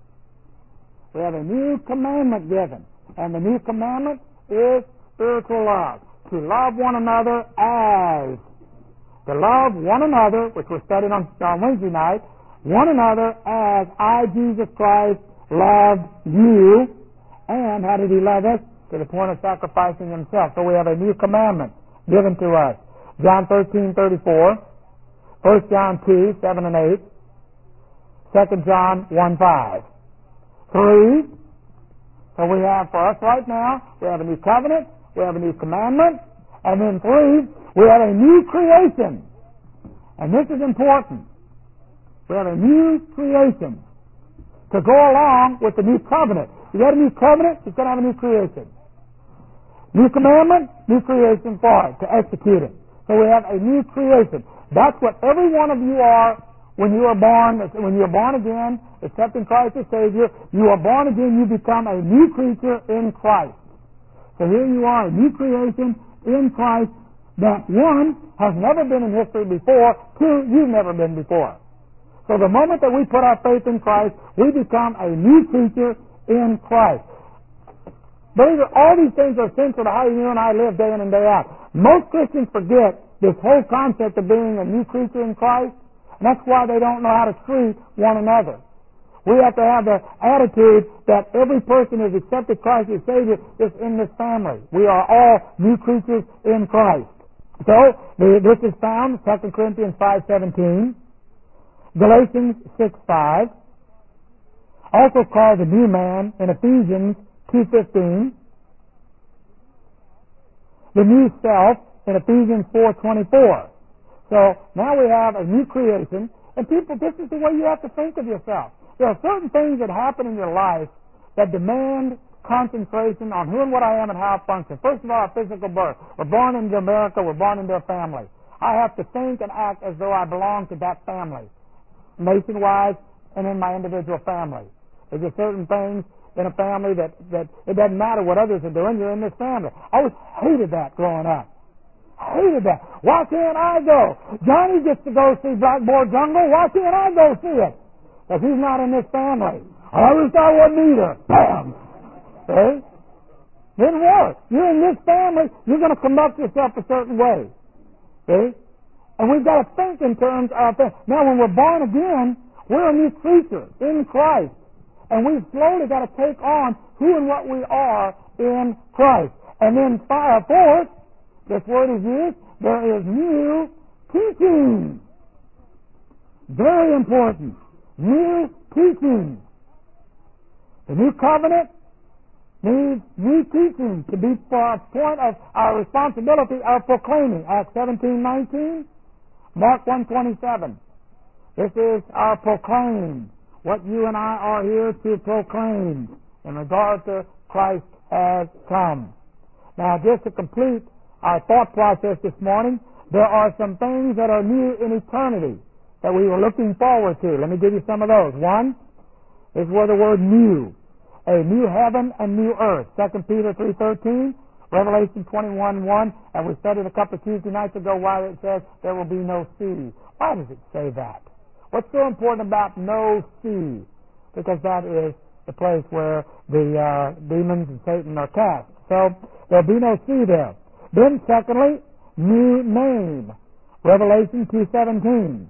We have a new commandment given. And the new commandment is spiritual love. To love one another as. To love one another, which we're studying on Wednesday night, one another as I, Jesus Christ, loved you. And how did he love us? To the point of sacrificing himself. So we have a new commandment given to us. John 13:34, 1 John 2:7 and 8, 2 John 1:5. 3. So we have for us right now, we have a new covenant, we have a new commandment, and then 3, we have a new creation. And this is important. We have a new creation to go along with the new covenant. You got a new covenant, you've got to have a new creation. New commandment, new creation for it, to execute it. So we have a new creation. That's what every one of you are when you are born. When you are born again, accepting Christ as Savior, you are born again, you become a new creature in Christ. So here you are, a new creation in Christ that, one, has never been in history before, two, you've never been before. So the moment that we put our faith in Christ, we become a new creature in Christ. Believe it, all these things are essential to how you and I live day in and day out. Most Christians forget this whole concept of being a new creature in Christ, and that's why they don't know how to treat one another. We have to have the attitude that every person who has accepted Christ as Savior is in this family. We are all new creatures in Christ. So, this is found in 2 Corinthians 5:17, Galatians 6:5, also called the new man in Ephesians 2:15, the new self in Ephesians 4:24. So now we have a new creation, and people, this is the way you have to think of yourself. There are certain things that happen in your life that demand concentration on who and what I am and how I function. First of all, physical birth. We're born into America, we're born into a family. I have to think and act as though I belong to that family, nationwide and in my individual family. There's just certain things in a family that it doesn't matter what others are doing, you're in this family. I always hated that growing up. Hated that. Why can't I go? Johnny gets to go see Blackboard Jungle. Why can't I go see it? Because he's not in this family. I wish I wasn't either. Bam! See? Didn't work. You're in this family, you're going to conduct yourself a certain way. See? And we've got to think in terms of things. Now, when we're born again, we're a new creature in Christ. And we've slowly got to take on who and what we are in Christ. And then, fourth, this word is used, there is new teaching. Very important. New teaching. The new covenant needs new teaching to be for a point of our responsibility of proclaiming. Acts 17:19, Mark 1:27. This is our proclaim. What you and I are here to proclaim in regard to Christ has come. Now, just to complete our thought process this morning, there are some things that are new in eternity that we were looking forward to. Let me give you some of those. One is where the word new. A new heaven and new earth. 2 Peter 3:13, Revelation 21:1, and we studied a couple of Tuesday nights ago why it says there will be no sea. Why does it say that? What's so important about no sea? Because that is the place where the demons and Satan are cast. So there'll be no sea there. Then secondly, new name. Revelation 2:17.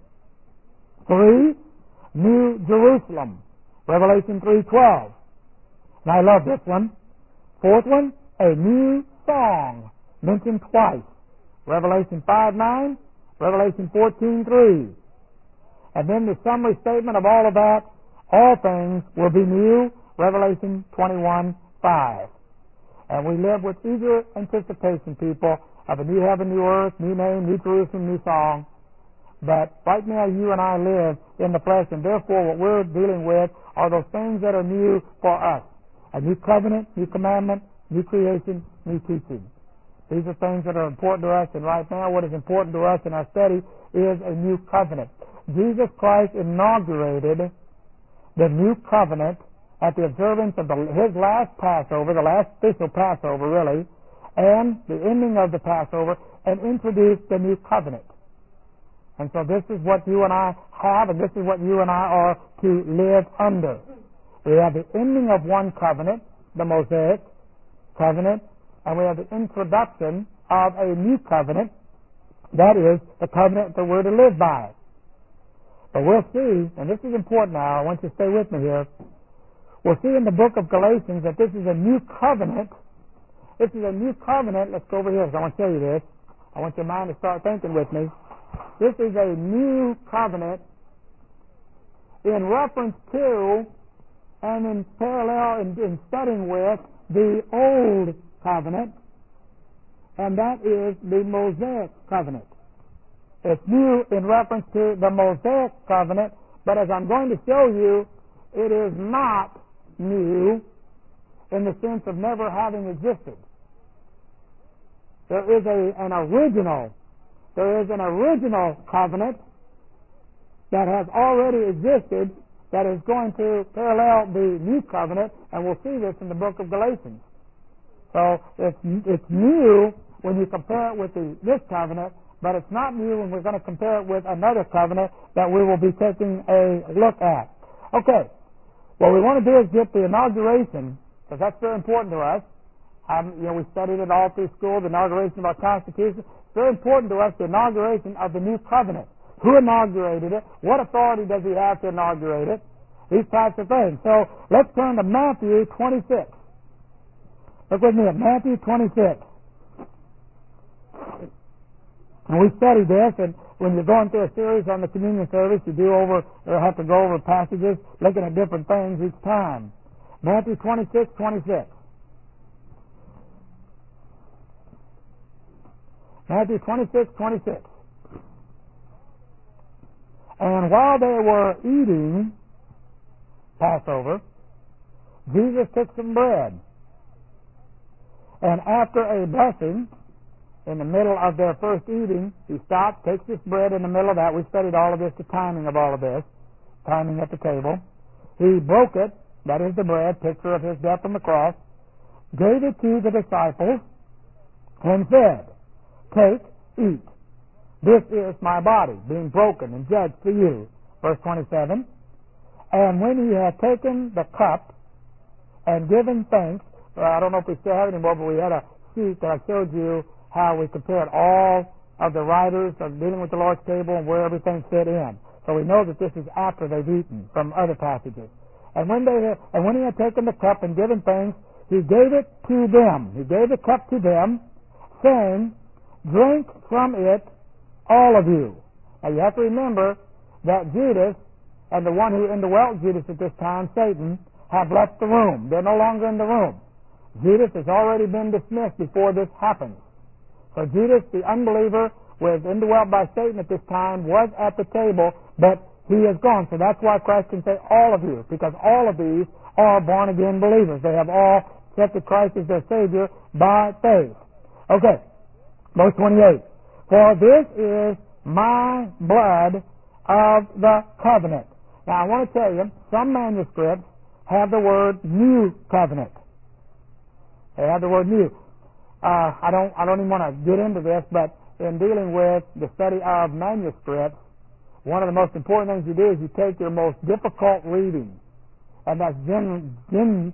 3, New Jerusalem. Revelation 3:12. And I love this one. Fourth one, a new song. Mentioned twice. Revelation 5:9, Revelation 14:3. And then the summary statement of all of that, all things will be new. Revelation 21:5. And we live with eager anticipation, people, of a new heaven, new earth, new name, new Jerusalem, new song. But right now you and I live in the flesh, and therefore what we're dealing with are those things that are new for us. A new covenant, new commandment, new creation, new teaching. These are things that are important to us, and right now what is important to us in our study is a new covenant. Jesus Christ inaugurated the new covenant at the observance of His last Passover, the last official Passover really, and the ending of the Passover, and introduced the new covenant. And so this is what you and I have, and this is what you and I are to live under. We have the ending of one covenant, the Mosaic covenant, and we have the introduction of a new covenant, that is, the covenant that we're to live by. But we'll see, and this is important now, I want you to stay with me here, we'll see in the book of Galatians that this is a new covenant. This is a new covenant. Let's go over here, because I want to show you this. I want your mind to start thinking with me. This is a new covenant in reference to and in parallel in studying with the old covenant, and that is the Mosaic covenant. It's new in reference to the Mosaic covenant, but as I'm going to show you, it is not new in the sense of never having existed. There is an original covenant that has already existed that is going to parallel the new covenant, and we'll see this in the book of Galatians. So it's new when you compare it with this covenant, but it's not new when we're going to compare it with another covenant that we will be taking a look at. Okay, what we want to do is get the inauguration, because that's very important to us. We studied it all through school, the inauguration of our Constitution. It's very important to us, the inauguration of the new covenant. Who inaugurated it? What authority does he have to inaugurate it? These types of things. So let's turn to Matthew 26. Look with me at Matthew 26. And we studied this, and when you're going through a series on the communion service, you have to go over passages looking at different things each time. Matthew 26:26. Matthew 26:26. And while they were eating Passover, Jesus took some bread, and after a blessing, in the middle of their first eating, he stopped, takes this bread in the middle of that. We studied all of this, the timing of all of this, timing at the table. He broke it, that is the bread, picture of his death on the cross, gave it to the disciples, and said, "Take, eat. This is my body, being broken and judged for you." Verse 27. And when he had taken the cup and given thanks, I don't know if we still have it anymore, but we had a sheet that I showed you how we compared all of the writers of dealing with the Lord's table and where everything fit in. So we know that this is after they've eaten from other passages. And when he had taken the cup and given thanks, he gave it to them. He gave the cup to them, saying, "Drink from it, all of you." Now you have to remember that Judas and the one who indwelt Judas at this time, Satan, have left the room. They're no longer in the room. Judas has already been dismissed before this happens. So Judas, the unbeliever, was indwelt by Satan at this time, was at the table, but he is gone. So that's why Christ can say all of you, because all of these are born-again believers. They have all accepted Christ as their Savior by faith. Okay, verse 28. For this is my blood of the covenant. Now I want to tell you, some manuscripts have the word new covenant. They have the word new. I don't even want to get into this, but in dealing with the study of manuscripts, one of the most important things you do is you take your most difficult reading, and that's generally,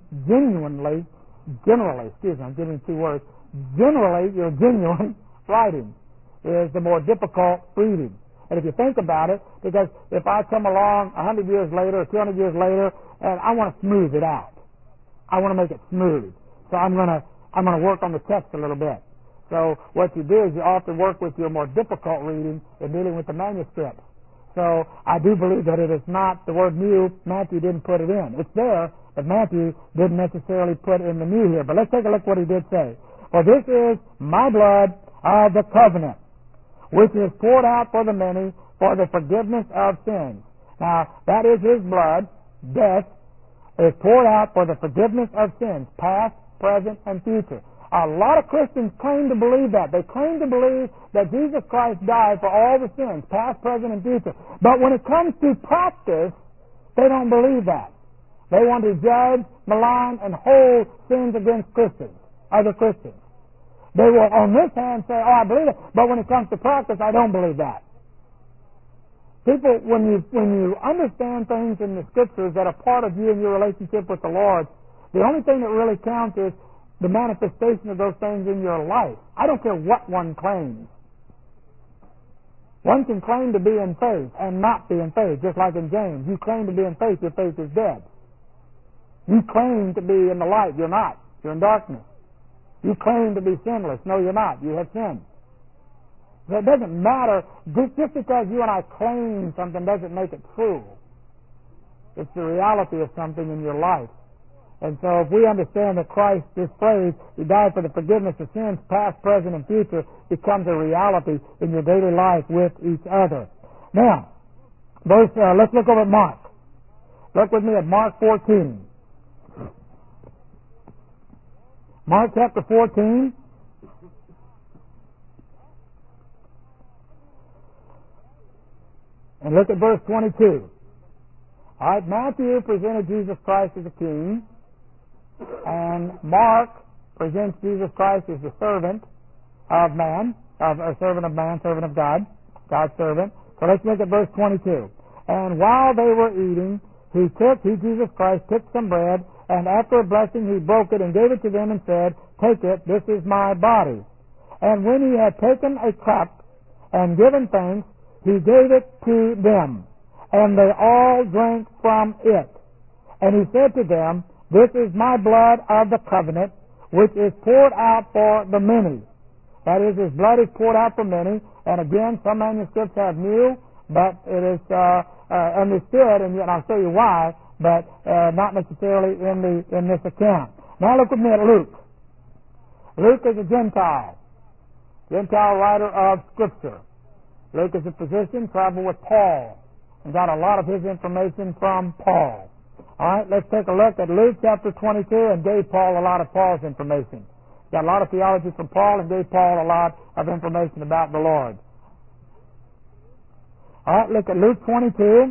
I'm giving you two words, generally your genuine writing is the more difficult reading. And if you think about it, because if I come along 100 years later or 200 years later, and I want to smooth it out, I want to make it smooth, so I'm going to work on the text a little bit. So what you do is you often work with your more difficult reading in dealing with the manuscript. So I do believe that it is not the word new. Matthew didn't put it in. It's there, but Matthew didn't necessarily put in the new here. But let's take a look what he did say. For this is my blood of the covenant, which is poured out for the many for the forgiveness of sins. Now, that is his blood, death, is poured out for the forgiveness of sins, past, present, and future. A lot of Christians claim to believe that. They claim to believe that Jesus Christ died for all the sins, past, present, and future. But when it comes to practice, they don't believe that. They want to judge, malign, and hold sins against Christians, other Christians. They will, on this hand, say, oh, I believe it, but when it comes to practice, I don't believe that. People, when you understand things in the Scriptures that are part of you and your relationship with the Lord, the only thing that really counts is the manifestation of those things in your life. I don't care what one claims. One can claim to be in faith and not be in faith, just like in James. You claim to be in faith, your faith is dead. You claim to be in the light, you're not. You're in darkness. You claim to be sinless. No, you're not. You have sinned. So it doesn't matter. Just because you and I claim something doesn't make it true. It's the reality of something in your life. And so if we understand that Christ, this phrase, He died for the forgiveness of sins, past, present, and future, becomes a reality in your daily life with each other. Now, let's look over at Mark. Look with me at Mark 14. Mark chapter 14. And look at verse 22. All right, Matthew presented Jesus Christ as a king. And Mark presents Jesus Christ as the servant of man, servant of God, God's servant. So let's look at verse 22. And while they were eating, Jesus Christ, took some bread, and after a blessing he broke it and gave it to them and said, "Take it, this is my body." And when he had taken a cup and given thanks, he gave it to them, and they all drank from it. And he said to them, "This is my blood of the covenant, which is poured out for the many." That is, his blood is poured out for many. And again, some manuscripts have new, but it is understood, and I'll show you why, but not necessarily in this account. Now look with me at Luke. Luke is a Gentile writer of Scripture. Luke is a physician, traveled with Paul, and got a lot of his information from Paul. All right, let's take a look at Luke chapter 22, and gave Paul a lot of Paul's information. Got a lot of theology from Paul, and gave Paul a lot of information about the Lord. All right, look at Luke 22.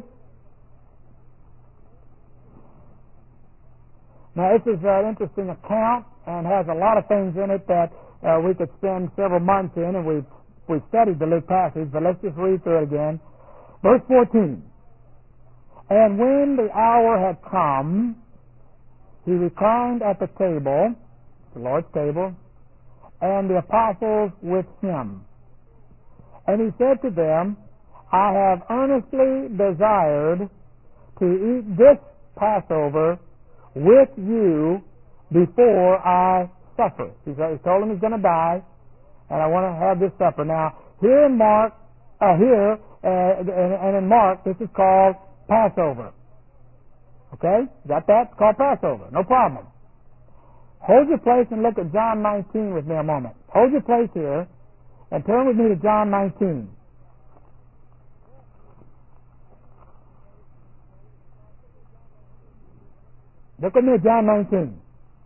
Now, this is an interesting account and has a lot of things in it that we could spend several months in, and we've studied the Luke passage, but let's just read through it again. Verse 14. And when the hour had come, he reclined at the table, the Lord's table, and the apostles with him. And he said to them, "I have earnestly desired to eat this Passover with you before I suffer." He told him he's going to die, and I want to have this supper. Now, here in Mark, and in Mark, this is called Passover. Okay? Got that? It's called Passover. No problem. Hold your place and look at John 19 with me a moment. Hold your place here and turn with me to John 19. Look with me at John 19.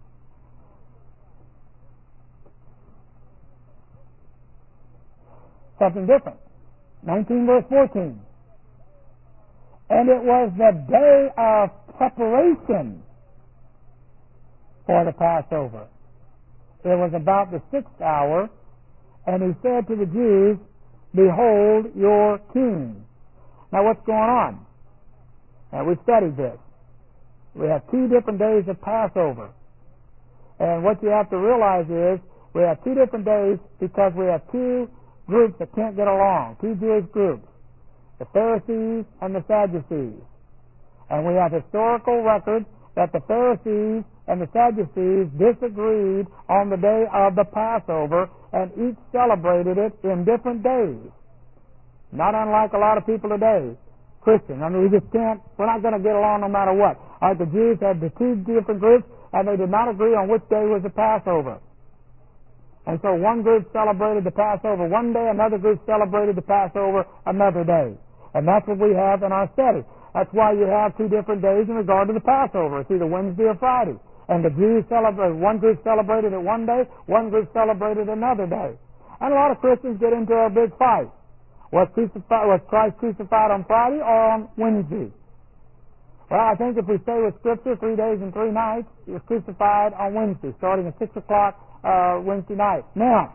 Something different. 19 verse 14. And it was the day of preparation for the Passover. It was about the 6th hour, and he said to the Jews, "Behold your king." Now what's going on? Now we studied this. We have 2 different days of Passover. And what you have to realize is we have 2 different days because we have 2 groups that can't get along, 2 Jewish groups, the Pharisees and the Sadducees. And we have historical records that the Pharisees and the Sadducees disagreed on the day of the Passover, and each celebrated it in different days. Not unlike a lot of people today, Christians. I mean, we're not going to get along no matter what. All right, the Jews had the two different groups, and they did not agree on which day was the Passover. And so one group celebrated the Passover one day, another group celebrated the Passover another day. And that's what we have in our study. That's why you have two different days in regard to the Passover. It's either Wednesday or Friday. And the Jews celebrated, one group celebrated it one day, one group celebrated another day. And a lot of Christians get into a big fight. Was Christ crucified on Friday or on Wednesday? Well, I think if we stay with Scripture, 3 days and 3 nights, he was crucified on Wednesday, starting at 6 o'clock Wednesday night. Now,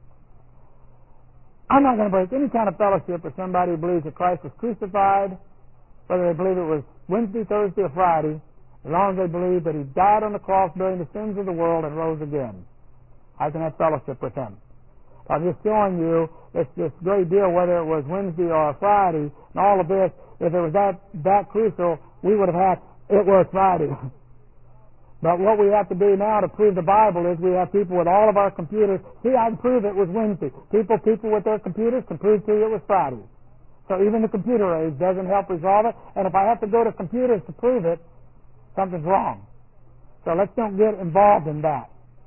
I'm not going to break any kind of fellowship with somebody who believes that Christ was crucified, whether they believe it was Wednesday, Thursday, or Friday, as long as they believe that he died on the cross bearing the sins of the world and rose again. I can have fellowship with him. I'm just showing you this great deal, whether it was Wednesday or Friday, and all of this. If it was that crucial, we would have had it was Friday. But what we have to do now to prove the Bible is we have people with all of our computers. See, I can prove it was Wednesday. People with their computers can prove to you it was Friday. So even the computer age doesn't help resolve it. And if I have to go to computers to prove it, something's wrong. So let's don't get involved in that.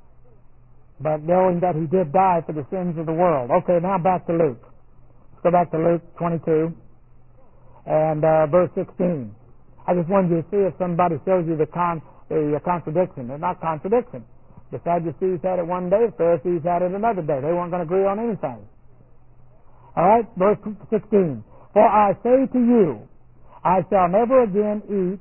But knowing that he did die for the sins of the world. Okay, now back to Luke. Let's go back to Luke 22 and verse 16. I just wanted you to see if somebody shows you the contradiction. They're not contradiction. The Sadducees had it one day, the Pharisees had it another day. They weren't going to agree on anything. All right, verse 16. For I say to you, I shall never again eat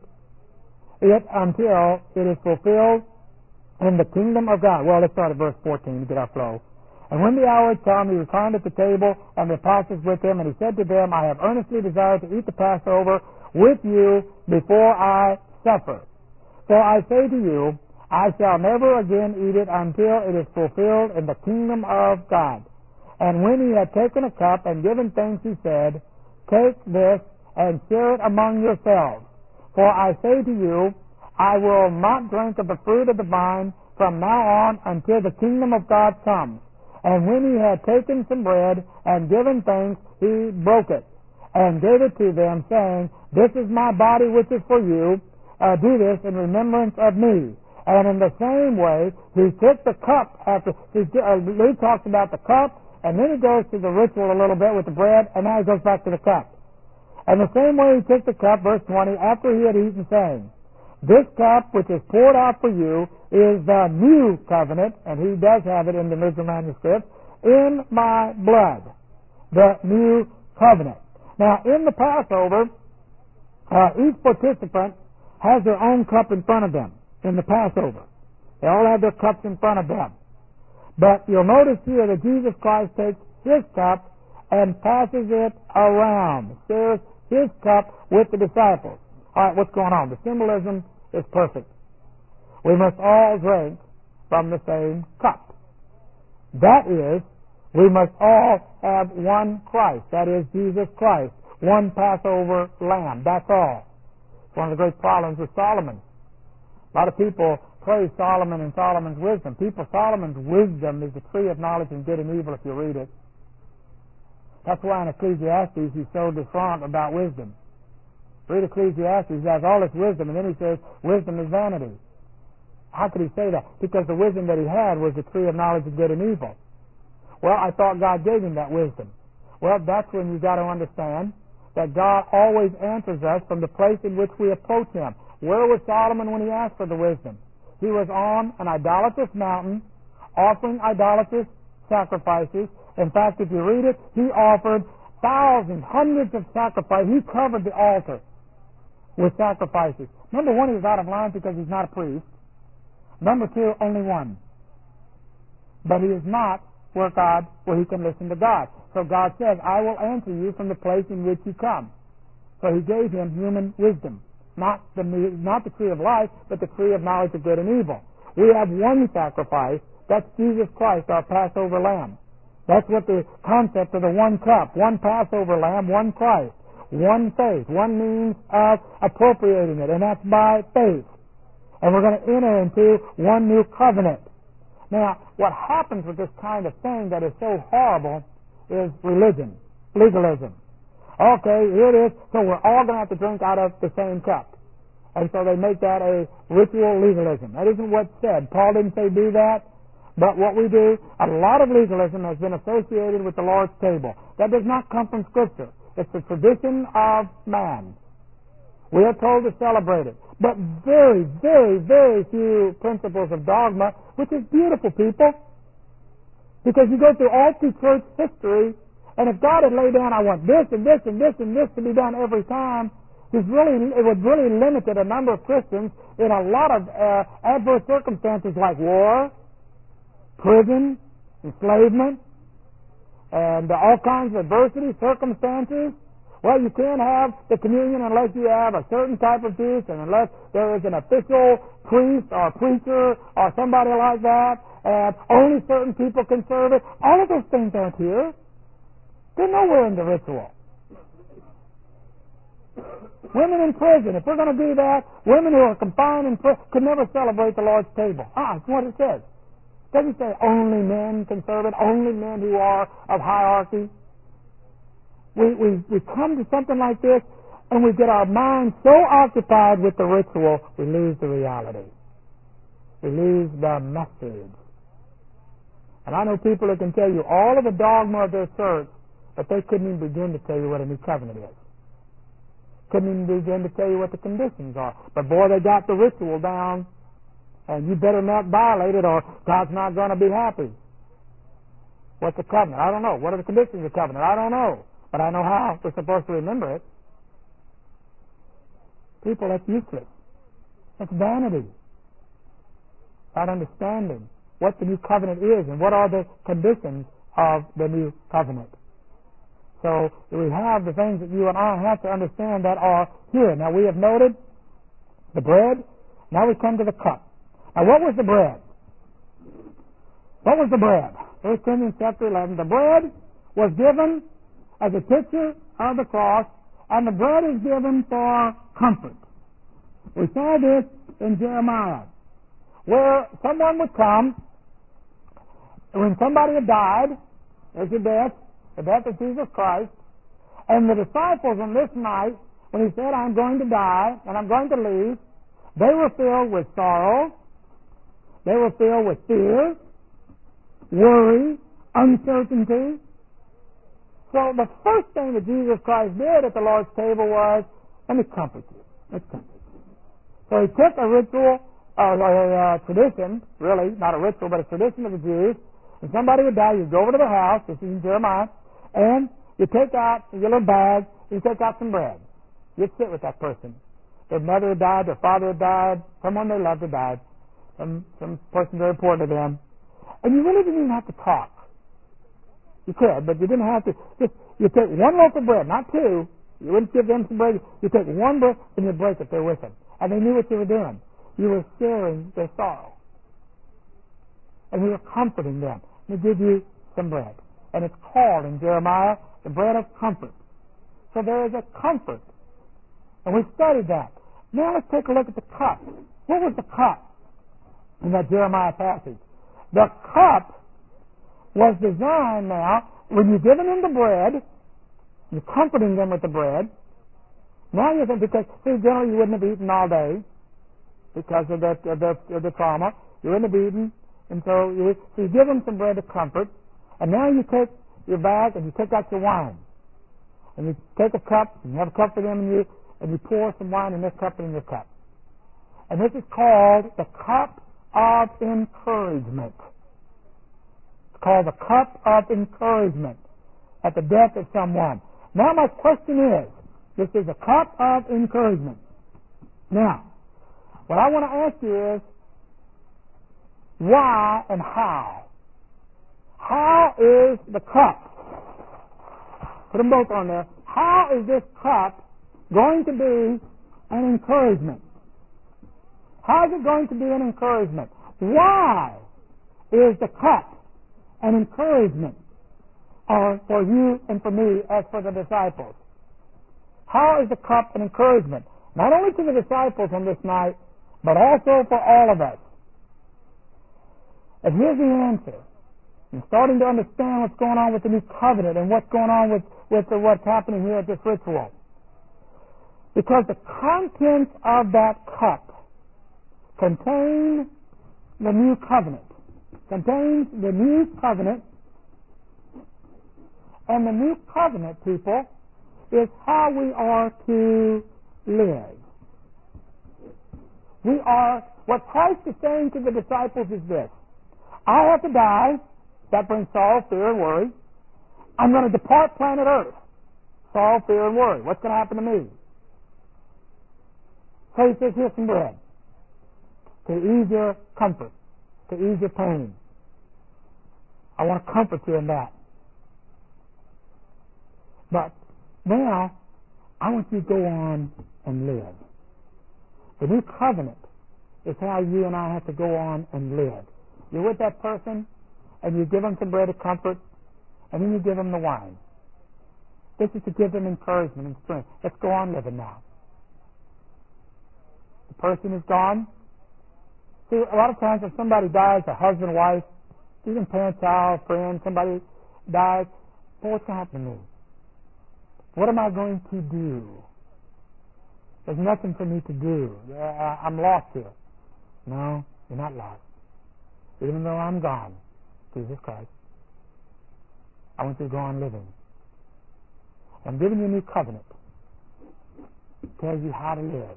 it until it is fulfilled in the kingdom of God. Well, let's start at verse 14 to get our flow. And when the hour had come, he reclined at the table, and the apostles with him, and he said to them, I have earnestly desired to eat the Passover with you before I suffer. For I say to you, I shall never again eat it until it is fulfilled in the kingdom of God. And when he had taken a cup and given thanks, he said, Take this and share it among yourselves. For I say to you, I will not drink of the fruit of the vine from now on until the kingdom of God comes. And when he had taken some bread and given thanks, he broke it and gave it to them, saying, This is my body which is for you. Do this in remembrance of me. And in the same way, he took the cup after. Luke talks about the cup, and then he goes to the ritual a little bit with the bread, and now he goes back to the cup. And the same way he took the cup, verse 20, after he had eaten, saying, This cup which is poured out for you is the new covenant, and he does have it in the original manuscript, in my blood, the new covenant. Now, in the Passover, each participant has their own cup in front of them in the Passover. They all have their cups in front of them. But you'll notice here that Jesus Christ takes his cup and passes it around, shares his cup with the disciples. All right, what's going on? The symbolism is perfect. We must all drink from the same cup. That is, we must all have one Christ. That is, Jesus Christ. One Passover lamb. That's all. It's one of the great problems with Solomon. A lot of people praise Solomon and Solomon's wisdom. Solomon's wisdom is the tree of knowledge and good and evil if you read it. That's why in Ecclesiastes he's so disfront about wisdom. Read Ecclesiastes, he has all this wisdom, and then he says, wisdom is vanity. How could he say that? Because the wisdom that he had was the tree of knowledge of good and evil. Well, I thought God gave him that wisdom. Well, that's when you've got to understand that God always answers us from the place in which we approach him. Where was Solomon when he asked for the wisdom? He was on an idolatrous mountain, offering idolatrous sacrifices. In fact, if you read it, he offered thousands, hundreds of sacrifices. He covered the altar with sacrifices. Number one, he was out of line because he's not a priest. Number two, only one. But he is not where he can listen to God. So God says, I will answer you from the place in which you come. So he gave him human wisdom. Not the tree of life, but the tree of knowledge of good and evil. We have one sacrifice. That's Jesus Christ, our Passover lamb. That's what the concept of the one cup, one Passover lamb, one Christ, one faith, one means of appropriating it, and that's by faith. And we're going to enter into one new covenant. Now, what happens with this kind of thing that is so horrible is religion, legalism. Okay, here it is. So we're all going to have to drink out of the same cup. And so they make that a ritual legalism. That isn't what's said. Paul didn't say do that. But what we do, a lot of legalism has been associated with the Lord's table. That does not come from Scripture. It's the tradition of man. We are told to celebrate it. But very, very, very few principles of dogma, which is beautiful, people. Because you go through all through church history, and if God had laid down, I want this and this and this and this to be done every time, it would really limit a number of Christians in a lot of adverse circumstances like war, prison, enslavement, and all kinds of adversity, circumstances. Well, you can't have the communion unless you have a certain type of juice and unless there is an official priest or preacher or somebody like that, and only certain people can serve it. All of those things aren't here. They're nowhere in the ritual. Women in prison, if we're going to do that, women who are confined in prison could never celebrate the Lord's table. That's what it says. It doesn't say only men can serve it, only men who are of hierarchy. We come to something like this, and we get our minds so occupied with the ritual, we lose the reality. We lose the message. And I know people that can tell you all of the dogma of their church, but they couldn't even begin to tell you what a new covenant is. Couldn't even begin to tell you what the conditions are. But boy, they got the ritual down, and you better not violate it or God's not going to be happy. What's the covenant? I don't know. What are the conditions of the covenant? I don't know. But I know how we're supposed to remember it. People, that's useless. That's vanity. Not understanding what the new covenant is and what are the conditions of the new covenant. So we have the things that you and I have to understand that are here. Now we have noted the bread. Now we come to the cup. Now what was the bread? What was the bread? 1 Corinthians chapter 11. The bread was given as a picture of the cross, and the bread is given for comfort. We saw this in Jeremiah, where someone would come when somebody had died. There's the death of Jesus Christ, and the disciples on this night, when he said, I'm going to die and I'm going to leave, they were filled with sorrow, they were filled with fear, worry, uncertainty. So the first thing that Jesus Christ did at the Lord's table was, let me comfort you. Let's comfort you. So he took a ritual, a tradition, really, not a ritual, but a tradition of the Jews. When somebody would die, you'd go over to the house, this is in Jeremiah, and you take out your little bag, you take out some bread. You'd sit with that person. Their mother had died, their father had died, someone they loved had died, some person very important to them. And you really didn't even have to talk. You could, but you didn't have to. Just you take one loaf of bread, not two. You wouldn't give them some bread. You take one bread and you break it there with them. And they knew what you were doing. You were sharing their sorrow. And you were comforting them. They give you some bread. And it's called in Jeremiah the bread of comfort. So there is a comfort. And we studied that. Now let's take a look at the cup. What was the cup in that Jeremiah passage? The cup was designed now, when you're giving them the bread, you're comforting them with the bread. Now you think, because generally you wouldn't have eaten all day because of the trauma. You wouldn't have eaten, and so you give them some bread to comfort. And now you take your bag and you take out your wine, and you take a cup and you have a cup for them, and you pour some wine in this cup and in your cup. And this is called the cup of encouragement. Called the cup of encouragement at the death of someone. Now my question is, this is a cup of encouragement. Now, what I want to ask you is, why and how? How is the cup, put them both on there, how is this cup going to be an encouragement? How is it going to be an encouragement? Why is the cup an encouragement for you and for me as for the disciples? How is the cup an encouragement? Not only to the disciples on this night, but also for all of us. And here's the answer. and starting to understand what's going on with the new covenant and what's going on with what's happening here at this ritual. Because the contents of that cup contain the new covenant. Contains the new covenant. And the new covenant, people, is how we are to live. We are, what Christ is saying to the disciples is this: I have to die. That brings sorrow, fear, and worry. I'm going to depart planet Earth. Sorrow, fear, and worry. What's going to happen to me? So he says, here's some bread to ease your comfort, to ease your pain. I want to comfort you in that. But now, I want you to go on and live. The new covenant is how you and I have to go on and live. You're with that person, and you give them some bread of comfort, and then you give them the wine. This is to give them encouragement and strength. Let's go on living now. The person is gone. See, a lot of times when somebody dies, a husband, wife, even parent, child, friend, somebody dies, well, what's going to happen to me? What am I going to do? There's nothing for me to do. I'm lost here. No, you're not lost. Even though I'm gone, Jesus Christ, I want you to go on living. I'm giving you a new covenant. It tells you how to live.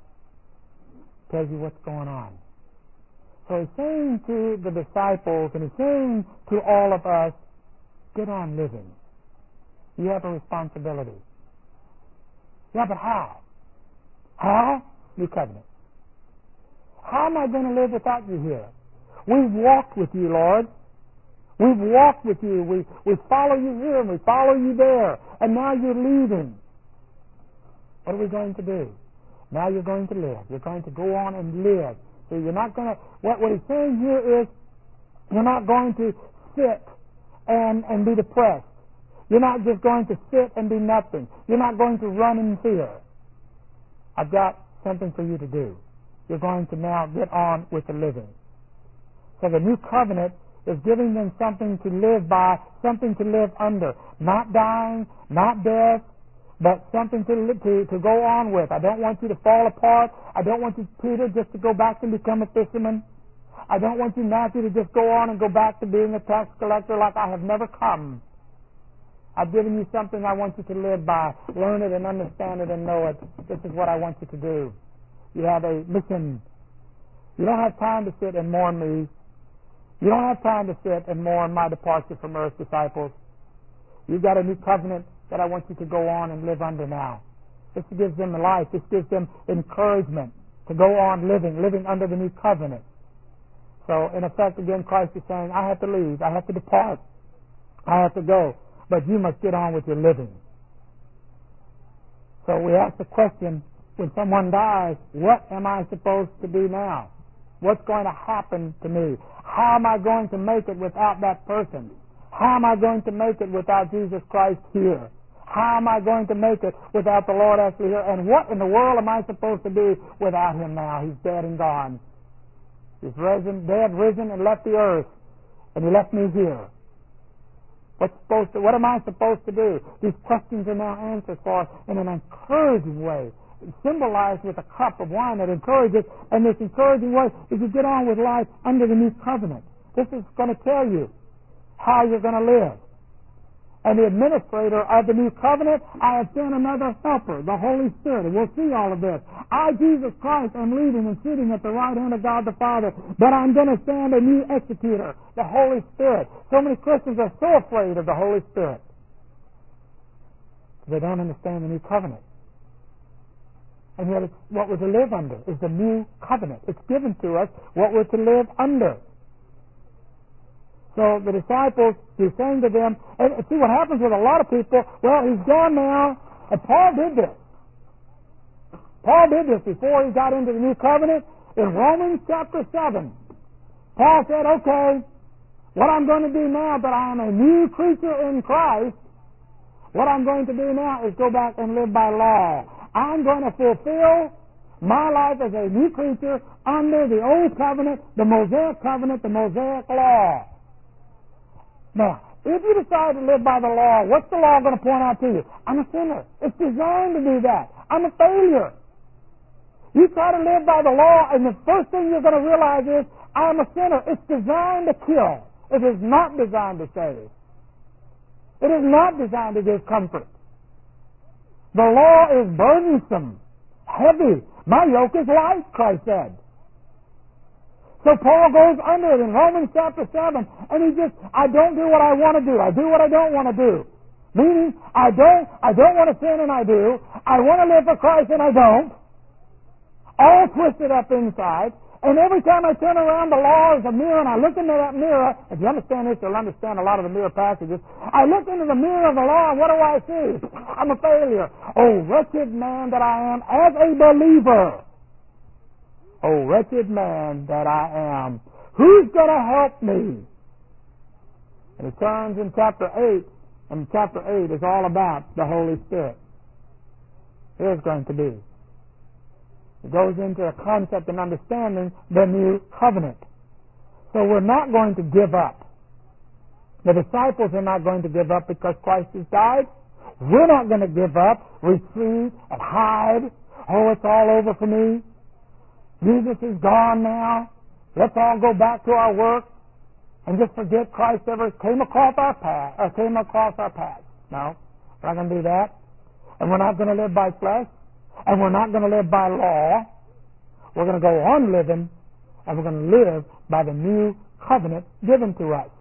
It tells you what's going on. So he's saying to the disciples, and he's saying to all of us, get on living. You have a responsibility. Yeah, but how? How? New covenant. How am I going to live without you here? We've walked with you, Lord. We've walked with you. We follow you here and we follow you there. And now you're leaving. What are we going to do? Now you're going to live. You're going to go on and live. So you're not going to... What he's saying here is you're not going to sit and be depressed. You're not just going to sit and do nothing. You're not going to run in fear. I've got something for you to do. You're going to now get on with the living. So the new covenant is giving them something to live by, something to live under. Not dying, not death, but something to go on with. I don't want you to fall apart. I don't want you, Peter, just to go back and become a fisherman. I don't want you, Matthew, to just go on and go back to being a tax collector like I have never come. I've given you something I want you to live by. Learn it and understand it and know it. This is what I want you to do. You have a mission. You don't have time to sit and mourn me. You don't have time to sit and mourn my departure from earth, disciples. You've got a new covenant that I want you to go on and live under now. This gives them life. This gives them encouragement to go on living under the new covenant. So, in effect, again, Christ is saying, I have to leave. I have to depart. I have to go. But you must get on with your living. So we ask the question, when someone dies, what am I supposed to do now? What's going to happen to me? How am I going to make it without that person? How am I going to make it without Jesus Christ here? How am I going to make it without the Lord actually here? And what in the world am I supposed to do without Him now? He's dead and gone. He's risen and left the earth. And He left me here. What am I supposed to do? These questions are now answered for us in an encouraging way. It's symbolized with a cup of wine that encourages, and this encouraging way is you get on with life under the new covenant. This is going to tell you how you're going to live. And the administrator of the new covenant, I have sent another helper, the Holy Spirit. And we'll see all of this. I, Jesus Christ, am leaving and sitting at the right hand of God the Father, but I'm going to send a new executor, the Holy Spirit. So many Christians are so afraid of the Holy Spirit. They don't understand the new covenant. And yet it's what we're to live under is the new covenant. It's given to us what we're to live under. So the disciples, he's saying to them, and see what happens with a lot of people, well, he's gone now, and Paul did this. Paul did this before he got into the new covenant. In Romans chapter 7, Paul said, okay, what I'm going to do now that I am a new creature in Christ, what I'm going to do now is go back and live by law. I'm going to fulfill my life as a new creature under the old covenant, the Mosaic law. Now, if you decide to live by the law, what's the law going to point out to you? I'm a sinner. It's designed to do that. I'm a failure. You try to live by the law, and the first thing you're going to realize is, I'm a sinner. It's designed to kill. It is not designed to save. It is not designed to give comfort. The law is burdensome, heavy. My yoke is light, Christ said. So Paul goes under it in Romans chapter 7, and I don't do what I want to do. I do what I don't want to do. Meaning, I don't want to sin and I do. I want to live for Christ and I don't. All twisted up inside. And every time I turn around, the law is a mirror, and I look into that mirror. If you understand this, you'll understand a lot of the mirror passages. I look into the mirror of the law, and what do I see? I'm a failure. Oh, wretched man that I am as a believer. Oh, wretched man that I am. Who's going to help me? And it turns in chapter 8, and chapter 8 is all about the Holy Spirit. Here's going to be. It goes into a concept and understanding the new covenant. So we're not going to give up. The disciples are not going to give up because Christ has died. We're not going to give up, retreat, and hide. Oh, it's all over for me. Jesus is gone now. Let's all go back to our work and just forget Christ ever came across our path. No, we're not going to do that. And we're not going to live by flesh. And we're not going to live by law. We're going to go on living, and we're going to live by the new covenant given to us.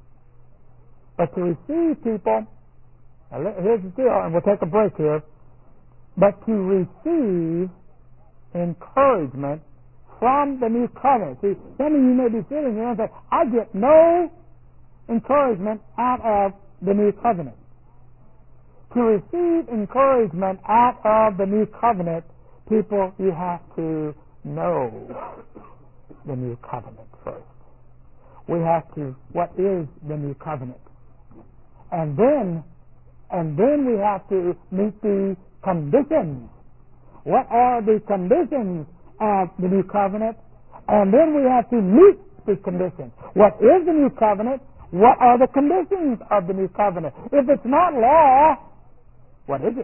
But to receive people, here's the deal, and we'll take a break here, but to receive encouragement from the new covenant. See, some of you may be sitting here and say, I get no encouragement out of the new covenant. To receive encouragement out of the new covenant, people, you have to know the new covenant first. We have to, what is the new covenant? And then we have to meet the conditions. What are the conditions of the new covenant? And then we have to meet the conditions. What is the new covenant? What are the conditions of the new covenant? If it's not law, what is it?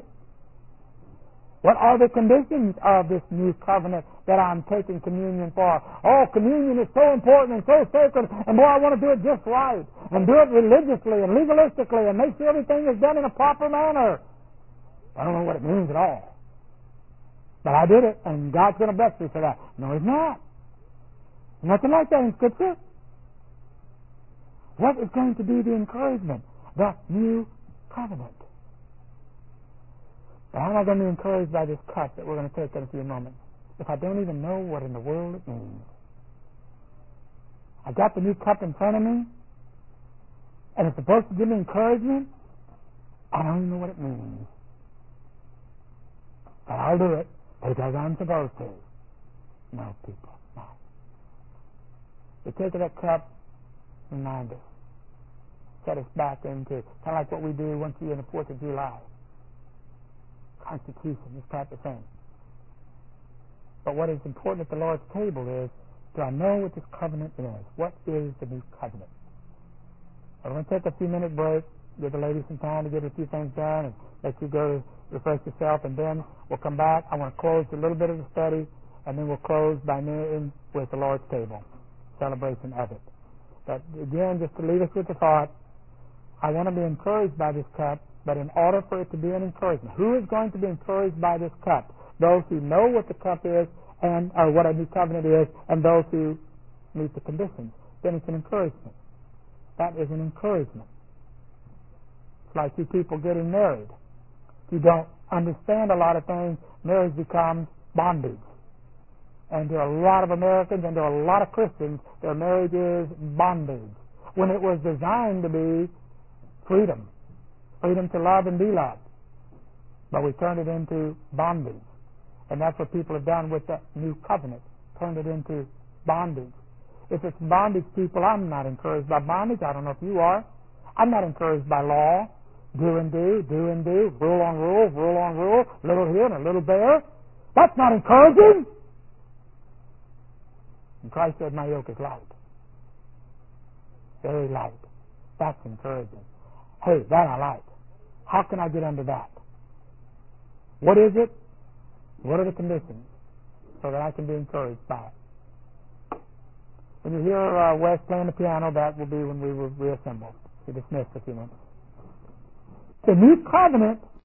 What are the conditions of this new covenant that I'm taking communion for? Oh, communion is so important and so sacred, and boy, I want to do it just right, and do it religiously and legalistically, and make sure everything is done in a proper manner. I don't know what it means at all. But I did it, and God's going to bless me for that. No, He's not. Nothing like that in Scripture. What is going to be the encouragement? The new covenant. How am I going to be encouraged by this cup that we're going to take in a few moments if I don't even know what in the world it means? I've got the new cup in front of me, and it's supposed to give me encouragement. I don't even know what it means. But I'll do it because I'm supposed to. No, people, no. The take of that cup, remind us, set us back into kind of like what we do once a year on the 4th of July. Constitution, this type of thing. But what is important at the Lord's table is, do I know what this covenant is? What is the new covenant? I'm going to take a few-minute break, give the ladies some time to get a few things done, and let you go refresh yourself, and then we'll come back. I want to close a little bit of the study, and then we'll close by noon with the Lord's table, celebration of it. But again, just to leave us with the thought, I want to be encouraged by this cup, but in order for it to be an encouragement, who is going to be encouraged by this cup? Those who know what the cup is, or what a new covenant is, and those who meet the conditions. Then it's an encouragement. That is an encouragement. It's like you people getting married. If you don't understand a lot of things, marriage becomes bondage. And to a lot of Americans and to a lot of Christians, their marriage is bondage, when it was designed to be freedom. Freedom to love and be loved. But we turned it into bondage. And that's what people have done with the new covenant. Turned it into bondage. If it's bondage, people, I'm not encouraged by bondage. I don't know if you are. I'm not encouraged by law. Do and do, rule on rule, little here and a little there. That's not encouraging. And Christ said, my yoke is light. Very light. That's encouraging. Hey, that I like. How can I get under that? What is it? What are the conditions so that I can be encouraged by it? When you hear Wes playing the piano, that will be when we will reassemble. You're dismissed a few minutes. The new covenant